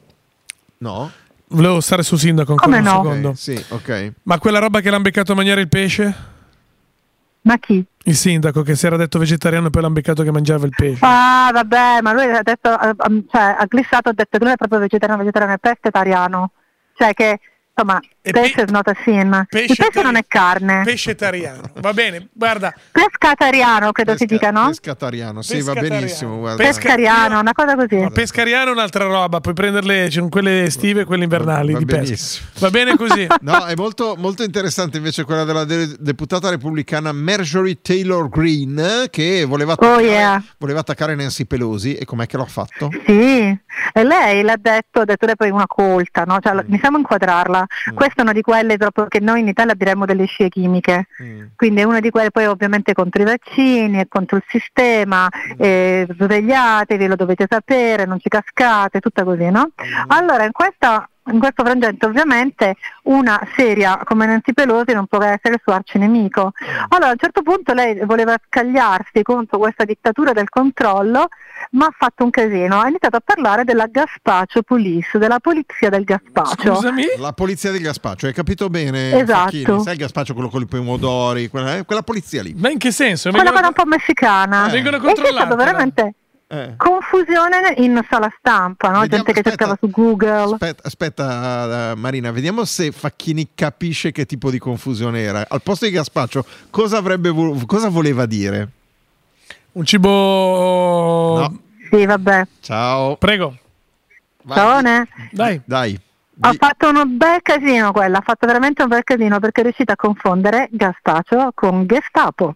no? Volevo stare su sindaco ancora Come un no? secondo. Okay, sì, ok. Ma quella roba che l'ha beccato a mangiare il pesce? Ma chi? Il sindaco che si era detto vegetariano e poi l'ha beccato che mangiava il pesce. Ah, vabbè, ma lui ha detto, cioè, ha glissato, ha detto che lui è proprio vegetariano, vegetariano e pescetariano. Cioè che insomma, pesce is not a sin. Il pesce non è carne. Pescetariano, va bene, guarda. Pescatariano, credo Pesca, si dica, no? Pescatariano, sì, va benissimo. Guarda. Pescariano, una cosa così. No, pescariano è un'altra roba, puoi prenderle, cioè, quelle estive e quelle invernali Va di pesca. benissimo. Va bene così. No, è molto, molto interessante invece quella della de- deputata repubblicana Marjorie Taylor Greene, che voleva attaccare, oh, yeah. voleva attaccare Nancy Pelosi, e com'è che l'ha fatto? Sì, e lei l'ha detto, ha detto lei poi una colta, no? Cioè, mm. mi sembra inquadrarla. Mm. Questa è una di quelle proprio che noi in Italia diremmo delle scie chimiche, mm. quindi è una di quelle poi ovviamente contro i vaccini, è contro il sistema, mm. eh, svegliatevi, lo dovete sapere, non ci cascate, tutta così, no? Mm. Allora in questa in questo frangente ovviamente una seria come Nancy Pelosi non può essere il suo arcinemico. Allora a un certo punto lei voleva scagliarsi contro questa dittatura del controllo, ma ha fatto un casino, ha iniziato a parlare della Gaspacio Police, della polizia del Gaspacio. Scusami? La polizia del Gaspacio, hai capito bene? Esatto. Facchini? Sai il Gaspacio, quello con i pomodori, quella, eh? quella polizia lì. Ma in che senso? Quella cosa un po' messicana. Eh. Vengono e c'è controllati. stato veramente... Eh. confusione in sala stampa, no? Vediamo, gente che aspetta, cercava su Google. Aspetta, aspetta uh, Marina, vediamo se Facchini capisce che tipo di confusione era. Al posto di Gaspacio, cosa avrebbe vo- cosa voleva dire? Un cibo. No. Sì, vabbè. Ciao. Prego. Ciao, ne? Dai. Dai. Ha fatto un bel casino quella, ha fatto veramente un bel casino perché è riuscita a confondere Gaspacio con Gestapo.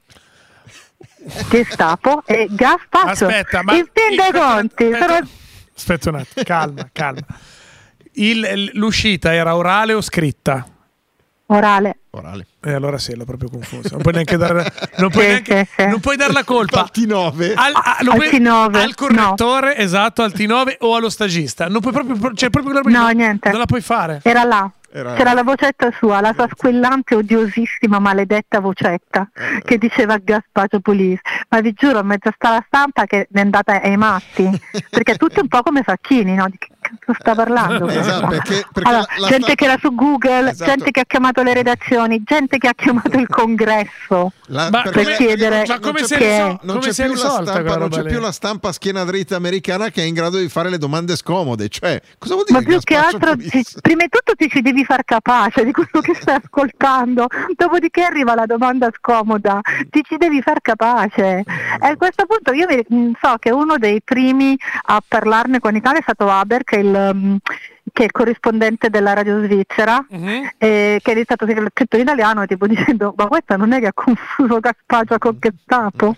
Gestapo e Gaspacio. Aspetta, ma in fin dei conti aspetta, sono... aspetta un attimo, calma, calma. Il, l'uscita era orale o scritta? Orale. Orale. E allora sì, l'ho proprio confuso. Non puoi neanche dare, non puoi neanche, non puoi dare la colpa al T nove al, a, al puoi, T nove al correttore, no. Esatto, al T nove o allo stagista. Non puoi proprio, cioè proprio no, non, niente. Non la puoi fare. Era là. Era... C'era la vocetta sua, la sua squillante, odiosissima, maledetta vocetta che diceva Gaspacio Police. Ma vi giuro, a mezza stalla stampa che è andata ai matti, perché tutto un po' come Facchini, no? Di che cazzo sta parlando? Esatto, perché, perché allora, la, la gente sta... che era su Google, esatto. gente che ha chiamato le redazioni, gente che ha chiamato il congresso la, per come, chiedere ma come che che non come c'è, più la, stampa, non c'è lì. più la stampa a schiena dritta americana che è in grado di fare le domande scomode. Cioè, cosa vuol dire? Ma più che altro, ti, prima di tutto ti ci devi far capace di quello che stai ascoltando, dopodiché arriva la domanda scomoda, ti ci devi far capace. E a questo punto io mi, so che uno dei primi a parlarne qua in Italia è stato Haber, che è il, che è il corrispondente della radio svizzera, uh-huh. e che è stato scritto in italiano tipo dicendo ma questa non è che ha confuso Gaspacio con Gestapo.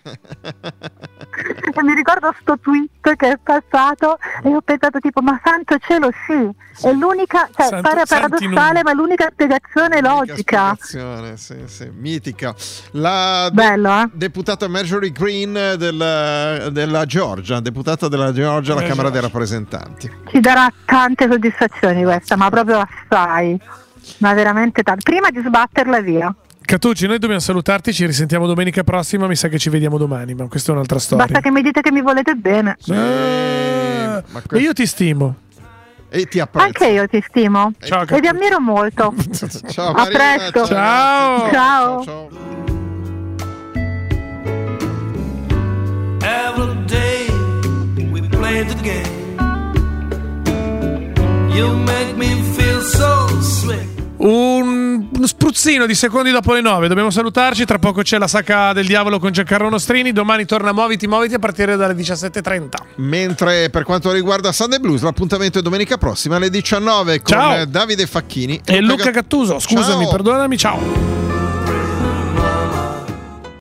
E mi ricordo sto tweet che è passato e ho pensato tipo ma santo cielo sì, è l'unica, cioè Santo, pare paradossale ma è l'unica spiegazione l'unica logica spiegazione, sì, sì, mitica. La Bello, eh? deputata Marjorie Greene della, della Georgia, deputata della Georgia alla eh, Camera dei Rappresentanti. Ci darà tante soddisfazioni questa, ma proprio assai, ma veramente tante, prima di sbatterla via. Catucci, noi dobbiamo salutarti, ci risentiamo domenica prossima, mi sa che ci vediamo domani, ma questa è un'altra storia. Basta che mi dite che mi volete bene. Sì, eh, ma questo... Io ti stimo. E ti apprezzo. Anche io ti stimo. Ciao, e vi ammiro molto. Ciao, a Marina, presto. Ciao. Ciao. ciao, ciao. Every day we play the game. You make me feel so sweet. Un, uno spruzzino di secondi dopo le nove. Dobbiamo salutarci. Tra poco c'è la sacca del diavolo con Giancarlo Nostrini. Domani torna Muoviti Muoviti a partire dalle diciassette e trenta. Mentre per quanto riguarda Sunday Blues, l'appuntamento è domenica prossima alle diciannove con ciao. Davide Facchini e, e Luca Gattuso. Scusami, ciao. perdonami, ciao.